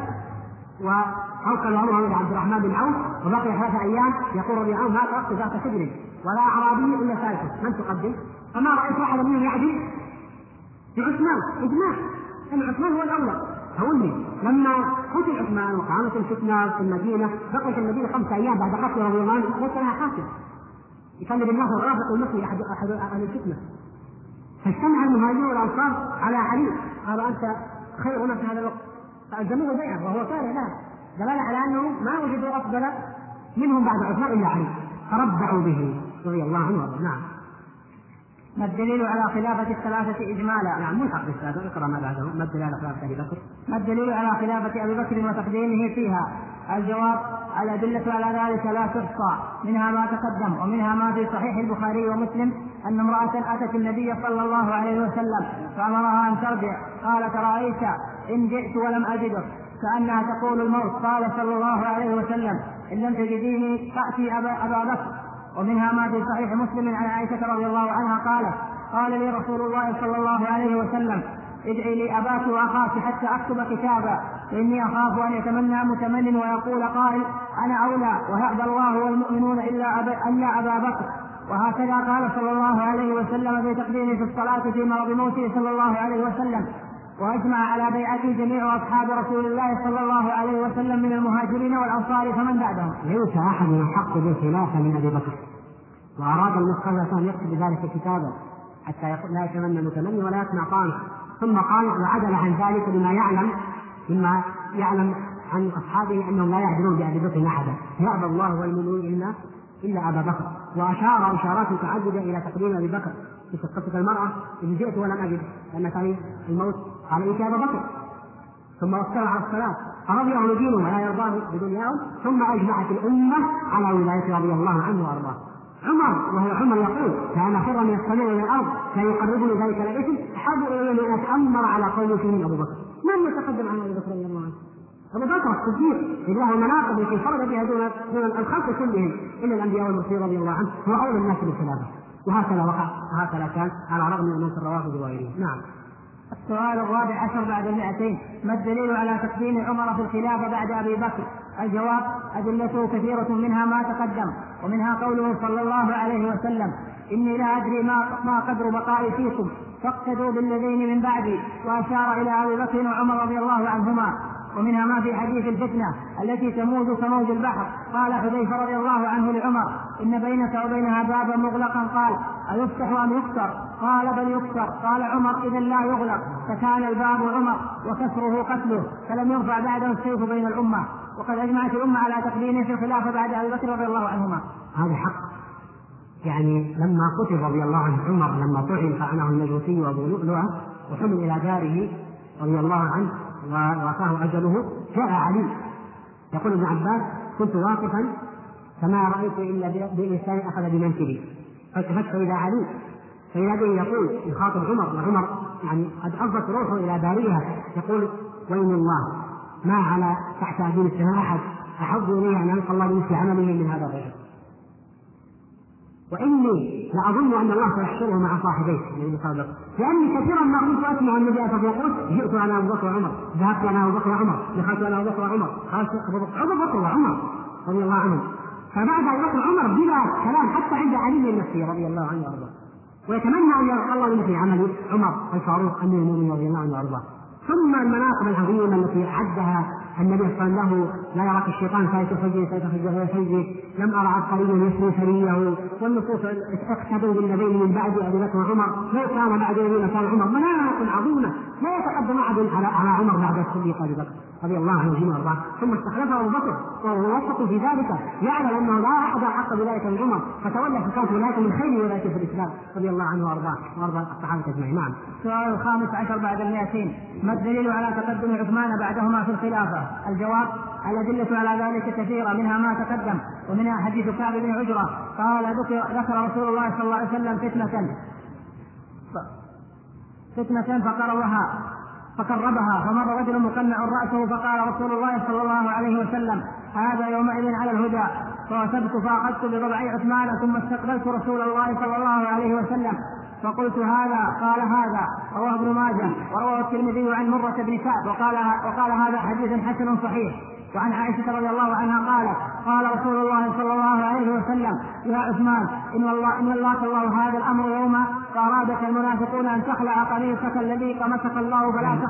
وأوكل أمره إلى عبد الرحمن بن عوف، وبقي 3 أيام يقول رضي الله عنه ما تركت ذات سجن ولا أعرابي إلا ثالثه، من تقدم؟ فما رأيت واحد منهم يعدل بعثمان إجماع أن عثمان هو الأولى. هوني لما قتل عثمان وقامت الفتنة في المدينة، بقيت المدينة 5 أيام بعد قتل رضي الله عنه، ليس لها حاكم يكلم الناس الرافق المسلم أحد أهل الفتنة، فاجتمع المهاجرون والأنصار على علي، قالوا أنت خيرنا في هذا الوقت، فألزموه بيعه وهو كاره لها، دلالة على أنه ما وجدوا أفضل منهم بعد عثمان إلا علي، فربعوا به رضي الله عنه. نعم. ما الدليل على خلافة الثلاثة إجمالا؟ نعم ملحق بالسابق، اقرأ ما بعده. ما الدليل على خلافة أبي بكر؟ ما الدليل على خلافة أبي بكر وتقديمه فيها؟ الجواب الأدلة على ذلك لا تحصى، منها ما تقدم، ومنها ما في صحيح البخاري ومسلم أن امرأة أتت النبي صلى الله عليه وسلم فأمرها أن ترجع، قالت رأيت إن جئت ولم أجدك، كأنها تقول الموت. قال صلى الله عليه وسلم: إن لم تجديني فأتي أبا بكر. ومنها ما في صحيح مسلم عن عائشة رضي الله عنها قالت: قال لي رسول الله صلى الله عليه وسلم: ادعي لي أباك وأخاك حتى أكتب كتابا، فإني أخاف أن يتمنى متمن ويقول قائل: أنا أولى ويأبى الله والمؤمنون إلا أبا بكر. وهكذا قال صلى الله عليه وسلم في تقديمه في الصلاة في مرض موته صلى الله عليه وسلم. وأجمع على بيعته جميع أصحاب رسول الله صلى الله عليه وسلم من المهاجرين والأنصار فمن بعدهم. ليس أحد يحق بالخلافة من أبي بكر، وأراد المصطفى أن يكتب ذلك كتابا حتى لا يتمنى متمني ولا يسمع طعنه. ثم قال وعدل عن ذلك مما يعلم عن أصحابه أنهم لا يعدلون بأبي بكر أحدا، يأبى الله والمؤمنون إلا أبا بكر. وأشار إشارات متعددة إلى تقديم أبي بكر في قصة المرأة: إن جئت ولم أجد لأن كان الموت قال إيش أبا بكر. ثم وصل على الصلاة فرضي عنه دينه ولا يرضاه بدنياهم. ثم أجمعت الأمة على ولاية رضي الله عنه وأرضاه. عمر وهو عمر يقول: كان خر من السماء إلى الأرض لا يقربني ذلك الاسم أحب إلي من أن أتأمر على قوم فيهم أبو بكر. من يتقدم عن أبو بكر رضي الله عنه؟ أبو بكر الصديق له مناقب التي فرد بها دون الخلق كلهم إلا الأنبياء والمرسلين رضي الله عنه، هو أولى الناس بالخلافة. وهكذا وقع وهكذا كان على رغم من الروافض وغيرهم. نعم. السؤال 14 بعد 200: ما الدليل على تقديم عمر في الخلافة بعد أبي بكر؟ الجواب: أدلته كثيرة، منها ما تقدم، ومنها قوله صلى الله عليه وسلم: إني لا أدري ما قدر بقائي فيكم فاقتدوا بالذين من بعدي، وأشار إلى أبي بكر وعمر رضي الله عنهما. ومنها ما في حديث الفتنة التي تموج كموج البحر. قال حذيفة رضي الله عنه لعمر: إن بينك وبينها بابا مغلقا. قال: أيفتح أم يكسر؟ قال: بل يكسر. قال عمر: إذا لا يغلق. فكان الباب عمر وكسره قتله، فلم يرفع بعده السيف بين الأمة. وقد أجمعت الأمة على تقديمه في الخلافة بعد أبي بكر رضي الله عنهما. هذا حق. يعني لما قتل رضي الله عنه عمر، لما طعن فعنه المجوسي وأبو لؤلؤة وحمل إلى داره رضي الله عنه ووافاه أجله، جاء علي يقول ابن عباس: كنت واقفا فما رأيت إلا بإنسان أخذ بمنكبي، فالتفت إلى علي فإذا به يقول يخاطب عمر، وعمر يعني قد أفضت روحه إلى بارئها، يقول: وإن الله ما على تحت أدين السماء أحد أحب إليه أن يلقى الله بمثل عمله من هذا الرجل، وإني لأظن أن الله سيحشره مع صاحبيه لأني كثيرا ما كنت أسمع النبي صلى الله عليه وسلم يقول: جئت أنا أبو بكر وعمر، ذهبت أنا أبو بكر وعمر، دخلت أنا أبو بكر وعمر، خرجت أبو بكر وعمر رضي الله عنهم. فبعد أبو بكر وعمر بلا كلام حتى عند علي النفسي رضي الله عنه وأرضاه، ويتمنى أن يلقى الله بمثل عمل عمر الفاروق أمير المؤمنين رضي الله عنه وأرضاه. ثم المناقب العظيمة التي عدها النبي صلى الله عليه وسلم له: لا يراك الشيطان فيتخرجه ويخرجه، لم أرى عبقريا يسري سريه، والنصوص اقتدوا بالنبيين من بعد أبي بكر وعمر، لو كان بعد الذين كان عمر. مناقب عظيمة لا يتقدم أحد على عمر بعد الصديق أبي بكر رضي الله عنه وارضاه. ثم استخلفه أبو بكر وهو موفق في ذلك، يعلم أنه لا أحد حق بذلك من عمر، فتولى فكانت ولايته من خير ولايته في الإسلام رضي الله عنه وارضاه وارضى الصحابة أجمعين. نعم. السؤال 15 بعد 200: ما الدليل على تقدم عثمان بعدهما في الخلافة؟ الجواب: الأدلة على ذلك كثيرة، منها ما تقدم، ومنها حديث كعب بن عجرة قال: ذكر رسول الله صلى الله عليه وسلم فتنة فقربها، فمر رجل مقنع رأسه فقال رسول الله صلى الله عليه وسلم: هذا يومئذ على الهدى. فوثبت فأخذت بضبعي عثمان، ثم استقبلت رسول الله صلى الله عليه وسلم فقلت: هذا. قال: هذا. رواه ابن ماجه ورواه الترمذي عن مرة بن كعب وقال هذا حديث حسن صحيح. وعن عائشة رضي الله عنها قالت: قال رسول الله صلى الله عليه وسلم: يا عثمان، إن ولاك الله هذا الأمر يوما فأرادك المنافقون أن تخلع قميصك الذي قمصك الله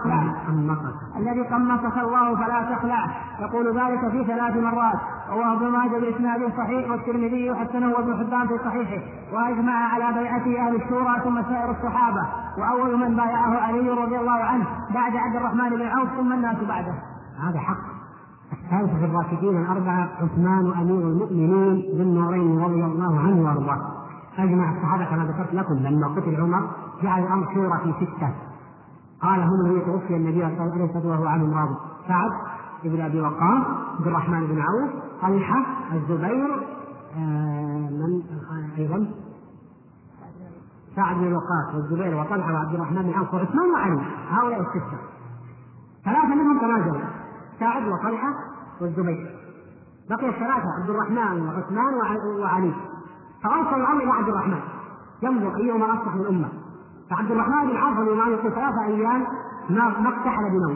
فلا تخلع. يقول ذلك في 3 مرات. رواه ابن ماجه بإسناد صحيح، والترمذي وحسنه وابن حبان في صحيحه. وأجمع على بيعته أهل الشورى ثم سائر الصحابة، وأول من بايعه علي رضي الله عنه بعد عبد الرحمن بن عوف، ثم الناس بعده. هذا حق. الثالث في الراشدين الأربعة عثمان أمير المؤمنين ذو النورين رضي الله عنه وارضاه. أجمع الصحابة كما ذكرت لكم لما قتل عمر جعل الأمر شورى في 6. قال: هم الذين توفي النبي صلى الله عليه وسلم وهو عنهم راض: سعد بن أبي وقاص، عبد الرحمن بن عوف، طلحة، الزبير، من أيضا سعد بن وقاص والزبير وطلحة وعبد الرحمن بن عوف وعثمان وعلي. هؤلاء 6. 3 منهم تنازلوا، سعد وطلحة والزبير، بقي الثلاثة عبد الرحمن وعثمان وعلي. فأوصل الأمر إلى عبد الرحمن ينظر أيهما أصلح للأمة. فعبد الرحمن بن عوف الإمام يقول 3 أيام ما اكتحل بنوم،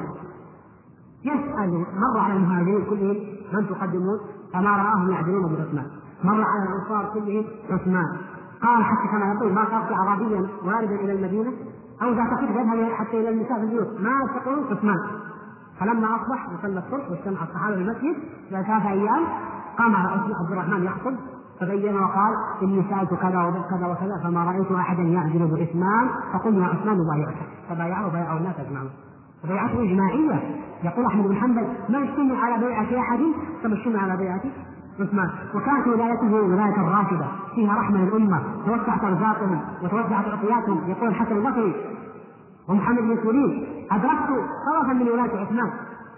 يسأل مر على المهاجرين كلهم من تقدمون فما رآهم يعدلون بعثمان، مر على الأنصار كلهم عثمان، قال حتى كما يقول ما صار أعرابيا واردا إلى المدينة أو ذات فكر يذهب حتى إلى النساء في البيوت ما تقولون عثمان. فلما أصبح وصلى الصبح واجتمع الصحابة في المسجد بعد 3 أيام قام على عبد الرحمن يخطب فبين وقال إني سألت كذا وكذا وكذا فما رأيت أحدا يعدل بعثمان فقلنا يا عثمان بايعك، فبايعه وبايعه الناس أجمعون. بيعته إجماعية. يقول أحمد بن حنبل ما اجتمع على بيعة أحد كما اجتمع على بيعة عثمان. وكانت ولايته ولاية راشدة فيها رحمة للأمة، توسعت أرزاقهم وتوسعت عطياتهم. يقول الحسن البصري ومحمد بن سيرين أدركت طرفا من ولاية عثمان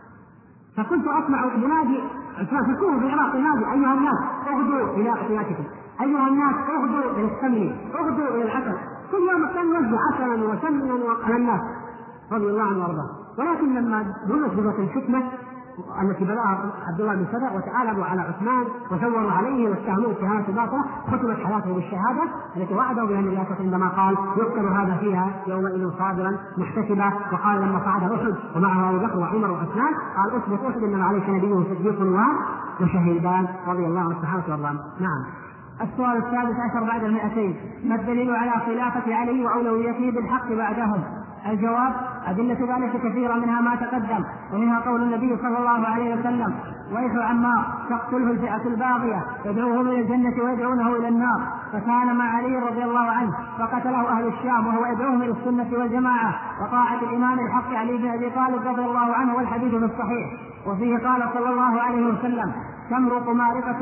فكنت أسمع منادي عثمان في الكوفة في العراق ينادي أيها الناس اغدوا إلى عطياتكم، أيها الناس اغدوا إلى السمن، اغدوا إلى العسل. كل يوم كان يوزع عسلا وسمنا على الناس رضي الله عنه وارضاه. ولكن لما بلغت الفتنة التي بلغها عبد الله بن سبأ وتعالوا على عثمان وزوروا عليه واتهموه اتهامات باطلة ختمت حياته بالشهادة التي وعدوا بها النبي عندما قال يقتل هذا فيها يومئذ صابرا محتسبا. وقال لما صعد أحد ومعه أبو بكر وعمر وعثمان قال اثبت أحد إنما عليك نبي صديق وشهيدان رضي الله عن الصحابة والرحمة. نعم. السؤال 13 بعد 200 ما الدليل على خلافة علي وأولويته بالحق بعدهم؟ الجواب أدلة ذلك كثيرة منها ما تقدم ومنها قول النبي صلى الله عليه وسلم ويح عمار تقتله الفئة الباغية يدعوهم إلى الجنة ويدعونه إلى النار فكان مع علي رضي الله عنه فقتله أهل الشام وهو يدعوهم إلى السنة والجماعة وطاعة الإمام الحق علي بن أبي طالب رضي الله عنه والحديث في الصحيح. وفيه قال صلى الله عليه وسلم تمرق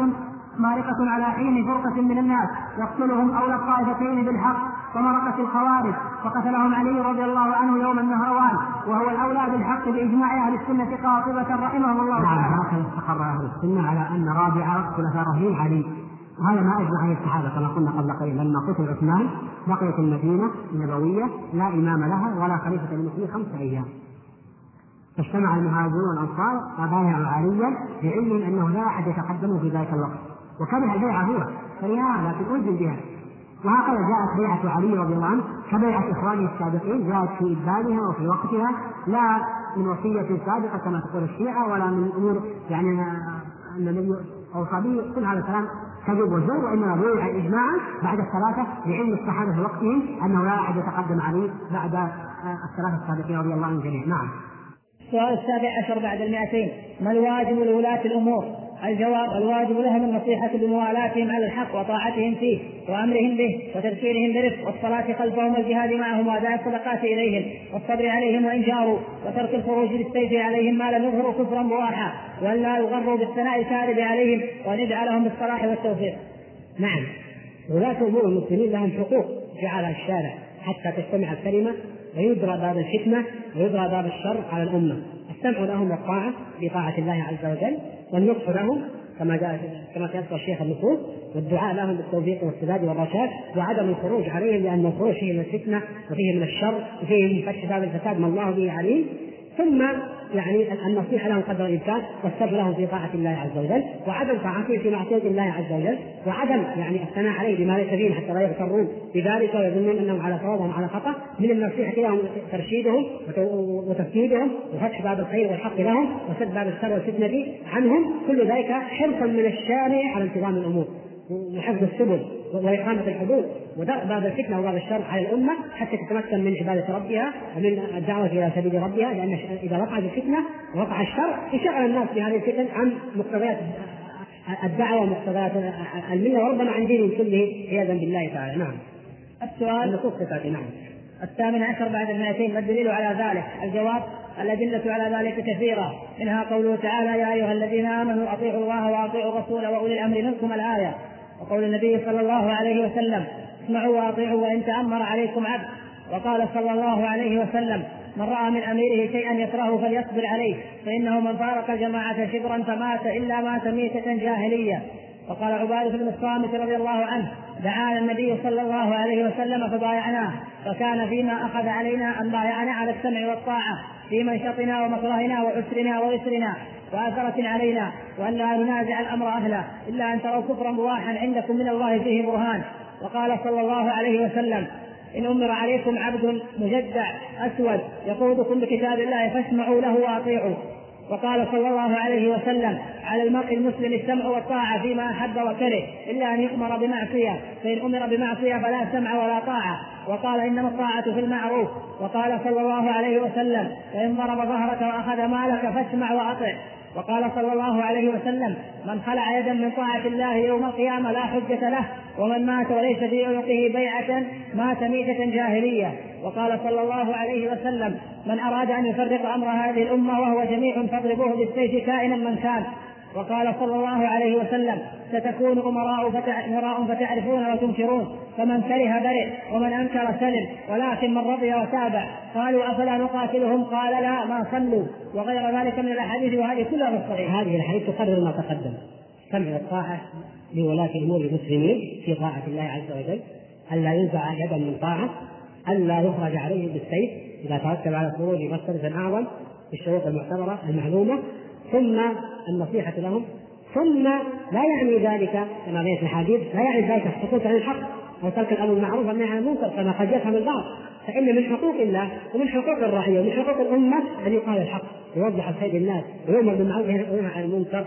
مارقة على حين فرقة من الناس يقتلهم أولى الطائفتين بالحق فمرقت الخوارج فقتلهم علي رضي الله عنه يوم النهروان وهو الأولى بالحق بإجماع أهل السنة قاطبة رحمهم الله تعالى. هكذا استقر أهل السنة على أن رابع خلفاء الراشدين علي، وهذا ما أجمع عليه الصحابة كما قلنا قبل قليل. لما قتل عثمان بقيت المدينة النبوية لا إمام لها ولا خليفة للمسلمين 5 أيام، فاجتمع المهاجرون والأنصار وبايعوا عليا بعلم أنه لا أحد يتقدمه في ذلك الوقت وكره البيعة هو فرياها لكن ألزم بها. وهكذا جاءت بيعة علي رضي الله عنه كبيعة إخوانه السابقين جاءت في إبدالها وفي وقتها لا من وصية سابقة كما تقول الشيعة ولا من أمور يعني أن النبي أوصى به. كل هذا الكلام كذب وزور وإنما بيع إجماعا بعد الثلاثة لعلم الصحابة في وقتهم أنه لا أحد يتقدم عليه بعد الثلاثة السابقين رضي الله عنهم جميعا. نعم. السؤال 17 بعد 200 ما الواجب لولاة الأمور؟ الجواب الواجب لهم النصيحة بموالاتهم على الحق وطاعتهم فيه وأمرهم به وتذكيرهم برفق والصلاة خلفهم والجهاد معهم وأداء الصدقات إليهم والصبر عليهم وإن جاروا وترك الخروج بالسيف عليهم ما لم يظهروا كفرا بواحا وأن لا يغروا بالثناء الكاذب عليهم وأن يجعلهم بالصلاح والتوفيق. نعم. ولاة أمور المسلمين لهم حقوق جعلها الشارع حتى تجتمع الكلمة ويدرى باب الفتنة ويدرى باب الشر على الأمة. السمع لهم والطاعة بطاعة الله عز وجل والنصح لهم كما يذكر الشيخ النصوص والدعاء لهم بالتوفيق والسداد والرشاد وعدم الخروج عليهم لأن الخروج فيه من الفتنة وفيه من الشر وفيه من فتح باب الفساد ما الله به عليم. ثم يعني النصيحة لهم قدر الإمكان والصبر لهم في طاعة الله عز وجل وعدم طاعته في معصية الله عز وجل وعدم يعني الثناء عليه بما ليس فيه حتى لا يغترون بذلك ويظنون أنهم على صواب وهم على خطأ. من النصيحة لهم ترشيدهم وتفكيرهم وفتح باب الخير والحق لهم وسد باب الشر والفتنة عنهم. كل ذلك حرصا من الشارع على انتظام الأمور وحفظ السبل وإقامة الحدود ودرء باب الفتنة وباب الشر على الأمة حتى تتمكن من عبادة ربها ومن الدعوة إلى سبيل ربها. لأن إذا وقعت الفتنة ووقع الشر انشغل الناس في هذه الفتن عن مقتضيات الدعوة ومقتضيات الملة وربما عن دينهم كله عياذا بالله تعالى. نعم. السؤال 18 بعد 200 ما الدليل على ذلك؟ الجواب الأدلة على ذلك كثيرة منها قوله تعالى يا أيها الذين آمنوا أطيعوا الله وأطيعوا الرسول وأولي الأمر منكم الآية وقول النبي صلى الله عليه وسلم اسمعوا وأطيعوا وإن تأمر عليكم عبد وقال صلى الله عليه وسلم من رأى من أميره شيئا يكرهه فليصبر عليه فإنه من فارق الجماعة شبرا فمات إلا مات ميتة جاهلية. وقال عبادة بن الصامت رضي الله عنه دعانا النبي صلى الله عليه وسلم فبايعناه، فكان فيما أخذ علينا أن بايعنا على السمع والطاعة في منشطنا ومكرهنا وعسرنا ويسرنا وأثرة علينا، وأن لا ننازع الأمر أهله إلا أن تروا كفرا بواحا عندكم من الله فيه برهان. وقال صلى الله عليه وسلم: إن أمر عليكم عبد مجدع أسود يقودكم بكتاب الله فاسمعوا له وأطيعوا. وقال صلى الله عليه وسلم: على المرء المسلم السمع والطاعة فيما أحب وكره إلا أن يؤمر بمعصية، فإن أمر بمعصية فلا سمع ولا طاعة. وقال: إنما الطاعة في المعروف. وقال صلى الله عليه وسلم: فإن ضرب ظهرك وأخذ مالك فاسمع وأطع. وقال صلى الله عليه وسلم: من خلع يدا من طاعة الله يوم القيامة لا حجة له، ومن مات وليس في عنقه بيعة مات ميتة جاهلية. وقال صلى الله عليه وسلم: من أراد أن يفرق أمر هذه الأمة وهو جميع فاضربوه بالسيف كائنا من كان. وقال صلى الله عليه وسلم: ستكون أمراء فتعرفون وتنكرون، فمن كره برئ ومن أنكر سلم، ولكن من رضي وتابع. قالوا: أفلا نقاتلهم؟ قال: لا، ما صلوا. وغير ذلك من الأحاديث، وهذه كلها في الصحيح. هذه الحديث تقرر ما تقدم: سمع الطاعة لولاة أمور المسلمين في طاعة الله عز وجل، ألا ينزع يدا من طاعة، ألا يخرج عليه بالسيف إذا ترتب على الخروج مفسدة أعظم بالشروط المعتبرة المعلومة، ثم النصيحة لهم. ثم لا يعني ذلك كما بين الحديث، لا يعني ذلك السكوت عن الحق أو ترك الأمر بالمعروف والنهي عن المنكر كما قد يفهم البعض، فإن من حقوق الله ومن حقوق الرعية ومن حقوق الأمة أن يقال الحق ويوضح الخير للناس ويؤمر بالمعروف وينهى عن المنكر.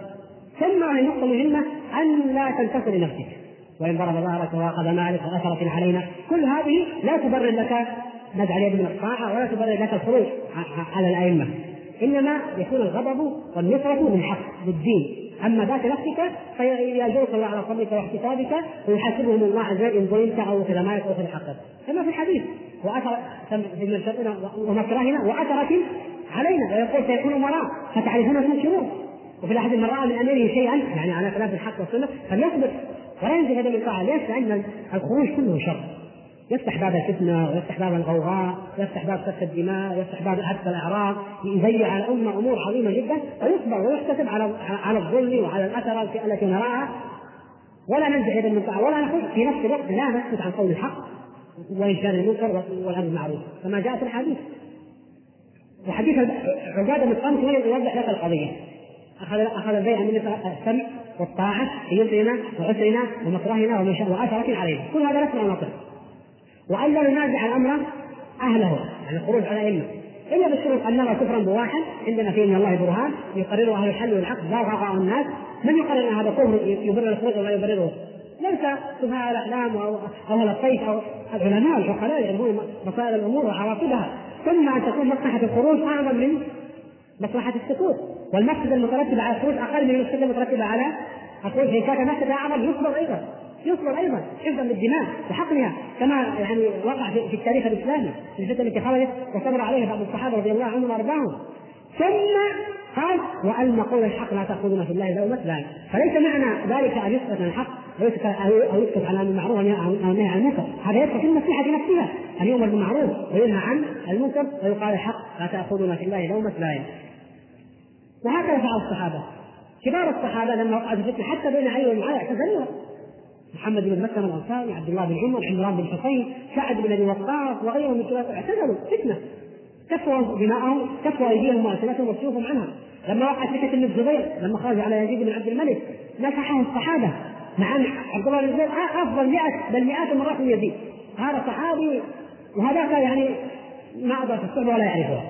ثم النقطة المهمة أن لا تنتصر لنفسك، وإن ضرب ظهرك وأخذ مالك وأثرة علينا، كل هذه لا تبرر لك نزع اليد من الطاعة ولا تبرر لك الخروج على الأئمة، إنما يكون الغضب والنصرة بالحق بالدين. أما ذات نفسك فيجوز الله على صبرك واحتسابك ويحاسبهم الله عز وجل إن ظلمت أو في ضمانك أو في حقك، كما في الحديث: وأثر في منشطنا ومكرهنا وأثرة علينا، ويقول: سيكون أمراء فتعرفون تنكرون. وفي الأحد من رأى من أميره شيئا يعني على خلاف الحق والسنة فليصبر ولا ينزل هذا من طاعة. ليش؟ لأن الخروج كله شر، يفتح باب الفتنة ويفتح باب الغوغاء، يفتح باب سفك الدماء، يفتح باب حتى الأعراض، يضيع على الأمة أمور عظيمة جدا، ويصبر ويحتسب على الظلم وعلى الأثر التي نراها، ولا ننزع يدا من طاعة ولا نخرج في نفس الوقت لا نسكت عن قول الحق وإنشار المنكر والأمر بالمعروف كما جاء في الحديث. وحديث عبادة بن الصامت يوضح لك القضية: أخذ البيع من السمع والطاعة في يسرنا وعسرنا ومكرهنا وأثرة علينا، كل هذا نسمع ونطق. وأن لا ننازع الأمر أهله، يعني الخروج على أئمة إلا بالشروط أن نرى كفرا بواحا عندنا فيه من الله برهان يقرره أهل الحل والحق لا غاغاء الناس. من يقرر أن هذا كفر يبرر الخروج ولا يبرره؟ ليس سفهاء الأحلام أو أهل الطيف أو العلماء العقلاء يعرفون مصائر الأمور وعواقبها. ثم أن تكون مصلحة الخروج أعظم من مصلحة السكوت، والمفسدة المترتبة على الخروج أقل من المفسدة المترتبة على الخروج. فإن كانت مفسدة أعظم يصبر أيضا حفظا للدماء وحقنها، كما يعني وقع في التاريخ الإسلامي في الفتن التي خرجت وصبر عليها بعض الصحابة رضي الله عنهم وأرضاهم. ثم قال: وأن نقول الحق لا تأخذنا في الله لومة لائم. فليس معنى ذلك أن يسكت عن الحق أو يسكت عن المعروف أو النهي عن المنكر، هذا يدخل في المصلحة نفسها أن يؤمر بالمعروف وينهى عن المنكر ويقال الحق لا تأخذنا في الله لومة لائم. وهكذا فعل الصحابة. كبار الصحابة لما وقعت الفتنة حتى بين علي ومعاوية اعتزلوها: محمد بن مسلم الأنصاري، عبد الله بن عمر، عمران بن حسين، سعد بن أبي وقاص وغيرهم من الشباب اعتزلوا فتنة، كفوا دماءهم، كفوا أيديهم وألسنتهم وسيوفهم عنها. لما وقعت فتنة بن الزبير لما خرج على يزيد بن عبد الملك نصحه الصحابة، مع أن عبد الله بن الزبير أفضل مئات المرات من يزيد، هذا صحابي وهذاك يعني ما أقدر الصحبة ولا يعرفها.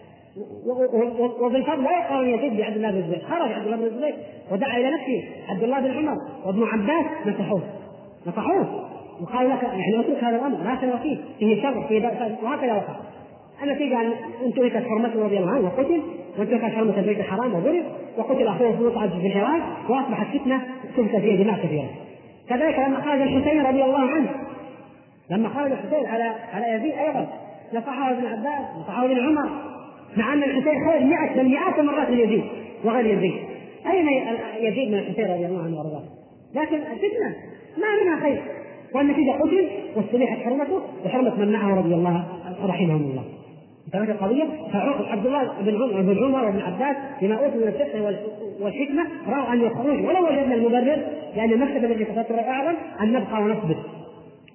وبالفضل لا يقال يزيد بعبد الله بن الزبير، خرج عبد الله بن الزبير ودعا الى نفسه عبد الله بن عمر وابن عباس نصحوه وقالوا لك يعني اترك هذا الامر لا تنوى فيه شر وهكذا وقع. النتيجه ان انتهكت حرمته رضي الله عنه وقتل، وانتهكت حرمه البيت الحرام وضرب، وقتل اخوه في مصعب في الحراس، واصبحت فتنه تبث فيها دماء كثيره. كذلك لما خرج الحسين رضي الله عنه، لما خرج الحسين على يزيد ايضا نصحه ابن عباس نصحه ابن عمر، مع أن الحسين خرج مئات المرات من يزيد وغير يزيد. أين يزيد من الحسين رضي الله عنه وارضاه؟ لكن الفتنة ما منها خير، والنتيجة قتل واستبيحت حرمته وحرمة من معه رضي الله رحمهم الله. انتهت القضية. فعبد الله بن عمر وابن عباس بما أوتوا من الفقه والحكمة رأوا أن يخرج ولو وجدنا المبرر، لأن المكسب الذي تفكر أعظم أن نبقى ونصبر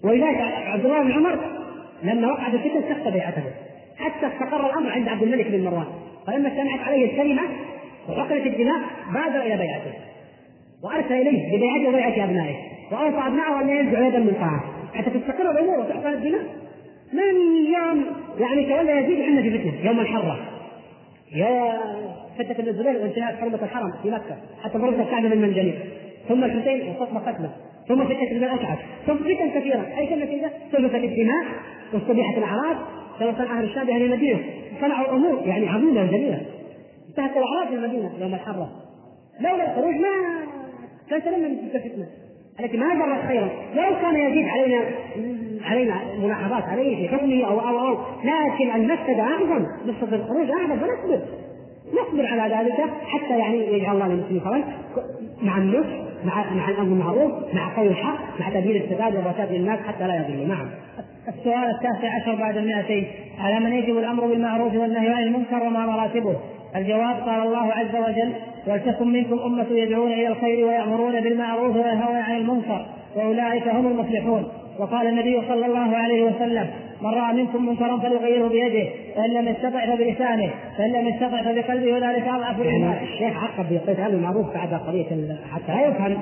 ولذلك عبد الله بن عمر لما وقعت الفتنة سخط بيعته حتى استقر الأمر عند عبد الملك بن مروان، فلما سمعت عليه الكلمة وحقنت الدماء بادر إلى بيعته وأرسل إليه ببيعته وبيعة أبنائه، وأوصى أبنائه أن ينزعوا يدا من طاعة حتى تستقر الأمور وتحقن الدماء. من يوم يعني تولى يزيد وحنا في فتنة يوم الحرة، يا فتنة ابن الزبير وانتهاء حرمة الحرم في مكة حتى مرض الكعبة من منجنيق، ثم الحسين وصدمة قتله، ثم فتنة ابن الأشعث، ثم فتن كثيرة. أي كلمة كذا سلفت الدماء واستبيحت الأعراض كما صنع أهل الشام بأهل المدينة، صنعوا أمور يعني عظيمة وجميلة. انتهت الأعراض في المدينة يوم الحرة، لولا الخروج ما كان سلمنا من تلك الفتنة التي ما جرت خيرا. لو كان يزيد علينا ملاحظات عليه في حكمه أو لكن المفسد أعظم، نفسد الخروج أعظم، فنصبر على ذلك حتى يعني يجعل الله للمسلمين خيرا مع النصح مع الأمر بالمعروف مع قول الحق مع تبيين السداد والرشاد للناس حتى لا يضلوا. نعم. السؤال 19 بعد 200: على من يجب الأمر بالمعروف والنهي عن المنكر وما مراتبه؟ الجواب: قال الله عز وجل: ولتكن منكم أمة يدعون إلى الخير ويأمرون بالمعروف وينهون عن المنكر وأولئك هم المفلحون. وقال النبي صلى الله عليه وسلم: من رأى منكم منكرا فليغيره بيده، فإن لم يستطع فبلسانه، فإن لم يستطع فبقلبه، وذلك أضعف الإيمان. الشيخ عقب بقيت هذا المعروف بعد قضية حتى لا يفهم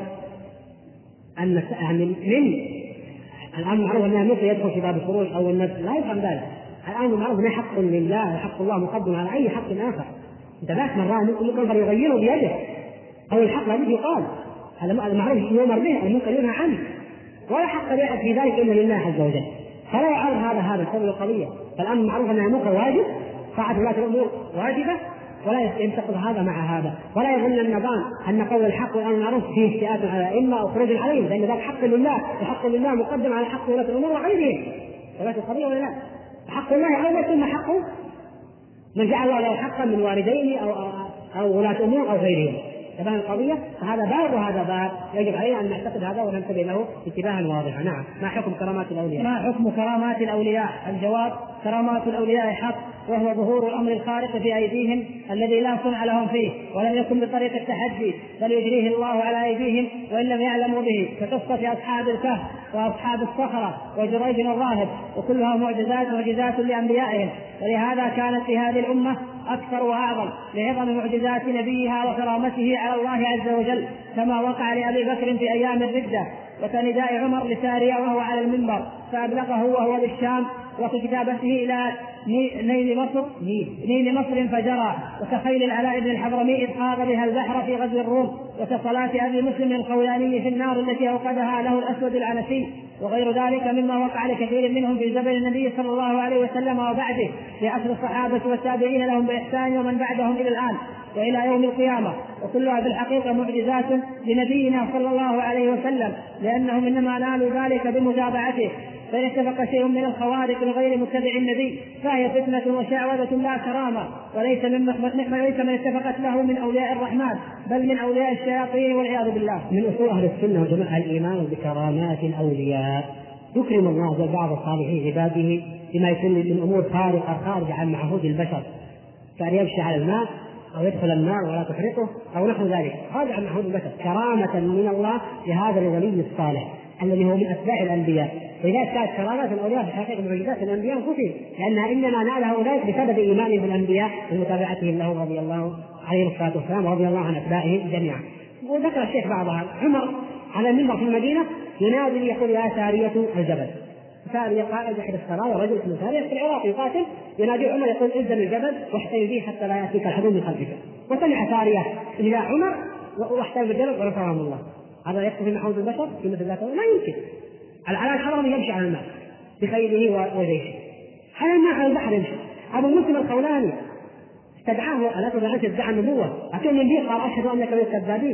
أن يعني من الأمر بالمعروف والنهي عن المنكر يدخل في باب الخروج أو النفس، لا يفهم ذلك. الأمر بالمعروف هو حق لله وحق الله مقدم على أي حق آخر. أنت ذاك من رأى منكم منكرا فليغيره بيده، أو الحق لابد يقال، المعروف يؤمر به المنكر ينهى عنه، ولا حق لأحد في ذلك إلا لله عز وجل. فلا يعرض هذا الحكم القضية. فالأمر بالمعروف والنهي عن المنكر واجب، طاعة ولاة الأمور واجبة، ولا ينتقض هذا مع هذا، ولا يظن النظام أن قول الحق والأمر بالمعروف فيه استئات على الأئمة أو خروج عليهم، لأن ذلك حق لله، وحق لله مقدم على حق ولاة الأمور وغيرهم. ولاة القضية ولا لا؟ حق الله أول ثم حقه من جعل الله له حقا من والدين أو ولاة أمور أو غيرهم. تبان القضية، فهذا باب وهذا باب يجب علينا أن نعتقد هذا وننتبه له انتباها واضحا. نعم. ما حكم كرامات الأولياء؟ ما حكم كرامات الأولياء؟ الجواب: كرامات الأولياء حق، وهو ظهور الأمر الخارق في أيديهم الذي لا صنع لهم فيه ولم يكن بطريق التحدي، بل يجريه الله على أيديهم وإن لم يعلموا به، كقصة أصحاب الكهف وأصحاب الصخرة وجريج الراهب، وكلها معجزات لأنبيائهم. ولهذا كانت في هذه الأمة أكثر وأعظم لعظم معجزات نبيها وكرامته على الله عز وجل، كما وقع لأبي بكر في أيام الردة، وكنداء عمر لسارية وهو على المنبر فأبلغه وهو بالشام، وفي كتابته إلى نيل مصر فجرى، وكخيل العلاء بن الحضرمي إذ خاض بها البحر في غزو الروم، وكصلاة أبي مسلم الخولاني في النار التي أوقدها له الأسود العنسي، وغير ذلك مما وقع لكثير منهم في زمن النبي صلى الله عليه وسلم وبعده في عصر الصحابة والتابعين لهم بإحسان ومن بعدهم إلى الآن وإلى يوم القيامة، وكلها في الحقيقة معجزات لنبينا صلى الله عليه وسلم، لأنهم إنما نالوا ذلك بمتابعته. فإن اتفق شيء من الخوارق لغير متبع النبي فهي فتنة وشعوذة لا كرامة، وليس من اتفقت له من أولياء الرحمن بل من أولياء الشياطين والعياذ بالله. من أصول أهل السنة والجماعة الإيمان بكرامات الأولياء. يكرم الله بعض الصالحين عباده بما يكون من أمور خارجة عن معهود البشر، كأن يمشي على الماء أو يدخل النار ولا تحرقه أو نحو ذلك، خارج عن معهود البشر، كرامة من الله لهذا الولي الصالح الذي هو من أتباع الأنبياء. ولذلك كانت كرامات الأولياء في حقيقة معجزات الأنبياء أنفسهم، لأنها إنما نالها أولئك بسبب إيمانهم بالأنبياء ومتابعتهم لهم رضي الله عليه الصلاة والسلام ورضي الله عن أتباعهم جميعا. وذكر الشيخ بعضها. عمر على المنبر في المدينة ينادي يقول: يا سارية الجبل. سارية قائد أحد السرايا ورجل اسمه سارية في العراق يقاتل، ينادي عمر يقول: انزل الجبل واحتمي به حتى لا يأتيك الحدود من خلفك. وسمع سارية إلى عمر واحتمي بالجبل ورفعه الله. هذا يكفي في معهود البشر في مثل ذاته؟ لا يمكن. العلاء الحضرمي يمشي على الماء بخيله وجيشه على الماء على البحر يمشي. أبو مسلم الخولاني استدعاه ألا تدعى أنت تدعى النبوة، أتى النبي قال: أشهد أنك من الكذابين،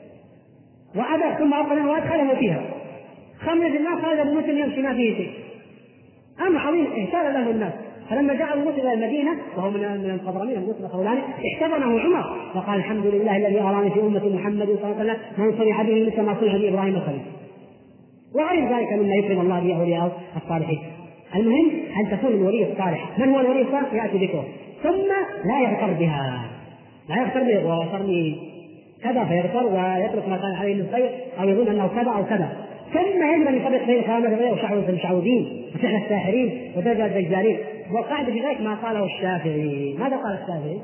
وأبى ثم أقنعه وأدخله فيها. خمر في الناس هذا أبو مسلم يمشي ما فيه شيء، أمر عظيم اهتال له الناس. فلما جاء أبو مسلم إلى المدينة وهو من الخضرمين أبو مسلم الخولاني احتضنه عمر وقال: الحمد لله الذي أراني في أمة محمد صلى الله عليه وسلم من صنع به مثل ما صنع بإبراهيم الخليل، وغير ذلك مما يكرم الله به أولياء الصالحين. المهم أن تكون الولي الصالح. من هو الولي الصالح؟ يأتي ذكره ثم لا يغتر بها، لا يغتر به وصرني كذا فيغتر ويترك ما كان عليه من خير أو يظن أنه كذا أو كذا. كم ما يجب ان يفرق بين كرامه الولياء والمشعوذين وسحر الساحرين ودجال الدجالين. والقاعده في ذلك ما قاله الشافعي. ماذا قال الشافعي؟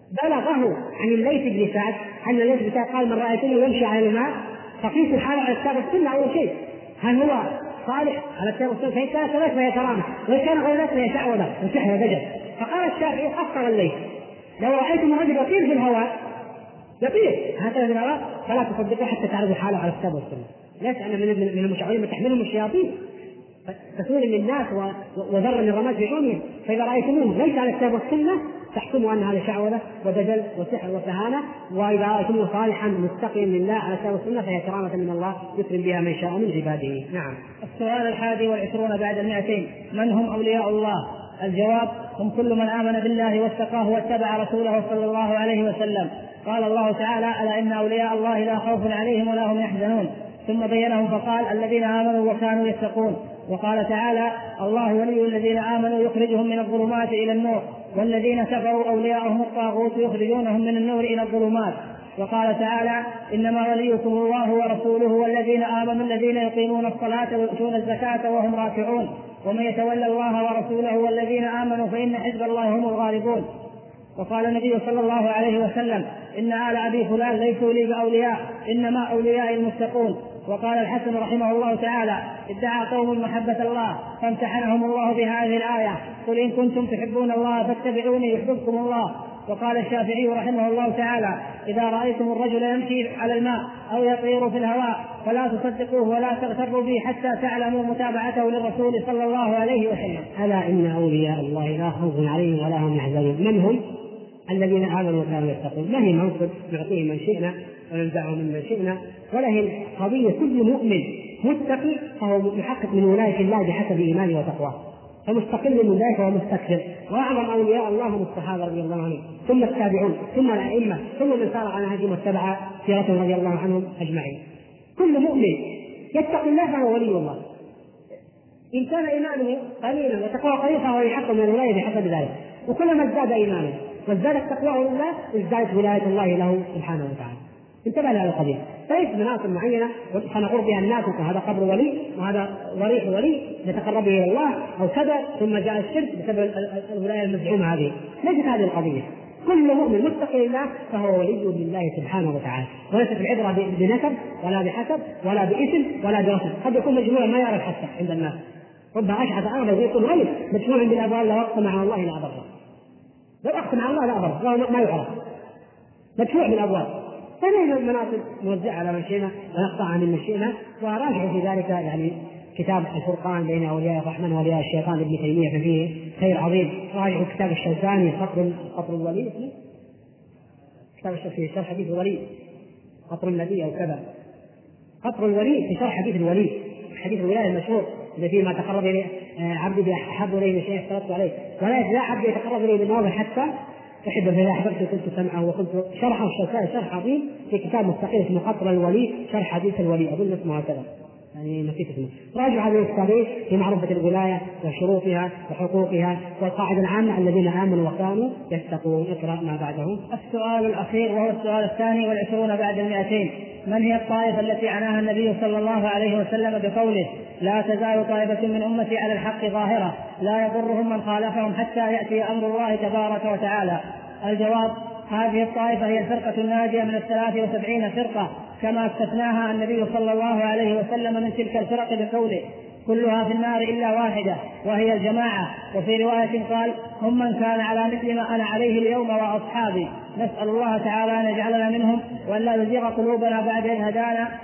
بلغه عن الليث بن سعد ان الليث بن سعد قال: من رايتموه يمشي على الماء فقيسوا الحال على الكتاب والسنه. اول شيء هل هو صالح على الكتاب والسنه؟ فان كان كذلك فهي كرامه، وان كان غير ذلك فهي شعوذه وسحر ودجل. فقال الشافعي: قصر الليث: لو رايتم الرجل يطير في الهواء هكذا في الهواء فلا تصدقوا حتى تعرفوا حاله على الكتاب والسنه. ليس أن من المشعوذين من تحملهم الشياطين تسول للناس وذر من رماد في عيونهم، فإذا رأيتموه ليس على الكتاب والسنة تحكموا أن هذا شعوذة ودجل وسحر وكهانة، وإذا رأيتموه صالحا مستقيم لله على الكتاب والسنة فهي كرامة من الله يكرم بها من شاء من عباده. نعم. السؤال 21 بعد 200: من هم أولياء الله؟ الجواب: هم كل من آمن بالله واتقاه واتبع رسوله صلى الله عليه وسلم. قال الله تعالى: ألا إن أولياء الله لا خوف عليهم ولا هم يحزنون. ثم بينهم فقال: الذين آمنوا وكانوا يتقون. وقال تعالى: الله ولي الذين آمنوا يخرجهم من الظلمات إلى النور، والذين كفروا أولياءهم الطاغوت يخرجونهم من النور إلى الظلمات. وقال تعالى: إنما وليكم الله ورسوله والذين آمنوا الذين يقيمون الصلاة ويؤتون الزكاة وهم راكعون، ومن يتولى الله ورسوله والذين آمنوا فإن حزب الله هم الغالبون. وقال النبي صلى الله عليه وسلم: إن آل أبي فلان ليسوا لي بأولياء، إنما أولياء المتقون. وقال الحسن رحمه الله تعالى: ادعى قوم محبة الله فامتحنهم الله بهذه الآية: قل إن كنتم تحبون الله فاتبعوني يحببكم الله. وقال الشافعي رحمه الله تعالى: إذا رأيتم الرجل يمشي على الماء أو يطير في الهواء فلا تصدقوه ولا تغتروا به حتى تعلموا متابعته للرسول صلى الله عليه وسلم. ألا إن أولياء الله لا خوف عليهم ولا هم يحزنون. من هم؟ الذين آمنوا وكانوا يتقون. ما هي منصب نعطيه من شئنا وننزعه من شئنا، ولا هي قضية كل مؤمن متقي فهو محقق من ولاية الله بحسب إيمانه وتقواه، فمستقل من ذلك ومستكثر. وأعظم أولياء الله هم الصحابة رضي الله عنهم، ثم التابعون، ثم الأئمة، ثم من سار على نهجهم واتبع سيرتهم رضي الله عنهم أجمعين. كل مؤمن يتقي الله فهو ولي الله. إن كان إيمانه قليلا وتقواه قليلا فهو يحقق من الولاية بحسب ذلك، وكلما ازداد إيمانه وازدادت تقواه لله ازدادت ولاية الله له سبحانه وتعالى. انتبه لهذا القضية. فليس مناصب معينة فنقول بها الناس هذا قبر ولي وهذا ضريح ولي نتقرب إلى الله أو كذا ثم جاء الشرك بسبب الولاية المزعومة هذه. ليست هذه القضية. كل مؤمن متقي لله فهو ولي لله سبحانه وتعالى، وليست العبرة بنسب ولا بحسب ولا باسم ولا برسم. قد يكون مجموعا ما يرى الحسب عند الناس، ربما أشعث أغلب يكون غير مجموع بالأبوال لو أقسم على الله لا أبره، لو أقسم على الله لا أبره ما يعرف مدفوع بالأبواب. فنحن المناصب نوزع على من شئنا ونقطع من شئنا. وراجعوا في ذلك يعني كتاب الفرقان بين أولياء الرحمن وأولياء الشيطان ابن تيمية ففيه خير عظيم. راجعوا كتاب الشوكاني قطر الولي، كتاب الشوكاني في شرح حديث الولي، قطر النبي أو كذا، قطر الولي في شرح حديث الولي، حديث الولاية المشهور الذي ما تقرب إليه عبدي بأحب إليه من شيء افترضت عليه، ولا يزال عبدي يتقرب إليه بالنوافل حتى أحب فإذا أحببت كنت سمعه وكنت. شرحه الشوكاني شرح عظيم في كتاب مستقل اسمه قطر الولي شرح حديث الولي، أظن اسمه هكذا يعني نسيت اسمه. راجعوا هذه الكتابين في معرفة الولاية وشروطها وحقوقها والقاعدة العامة الذين آمنوا وكانوا يتقون. اقرأ ما بعده. السؤال الأخير وهو السؤال 22 بعد 200: من هي الطائفة التي عناها النبي صلى الله عليه وسلم بقوله: لا تزال طائفة من أمتي على الحق ظاهرة لا يضرهم من خالفهم حتى يأتي أمر الله تبارك وتعالى؟ الجواب: هذه الطائفة هي الفرقة الناجية من 73 فرقة، كما استثناها النبي صلى الله عليه وسلم من تلك الفرق بقوله: كلها في النار إلا واحدة وهي الجماعة. وفي رواية قال: هم من كان على مثل ما أنا عليه اليوم وأصحابي. نسأل الله تعالى أن يجعلنا منهم وأن لا يزيغ قلوبنا بعد إذ هدانا،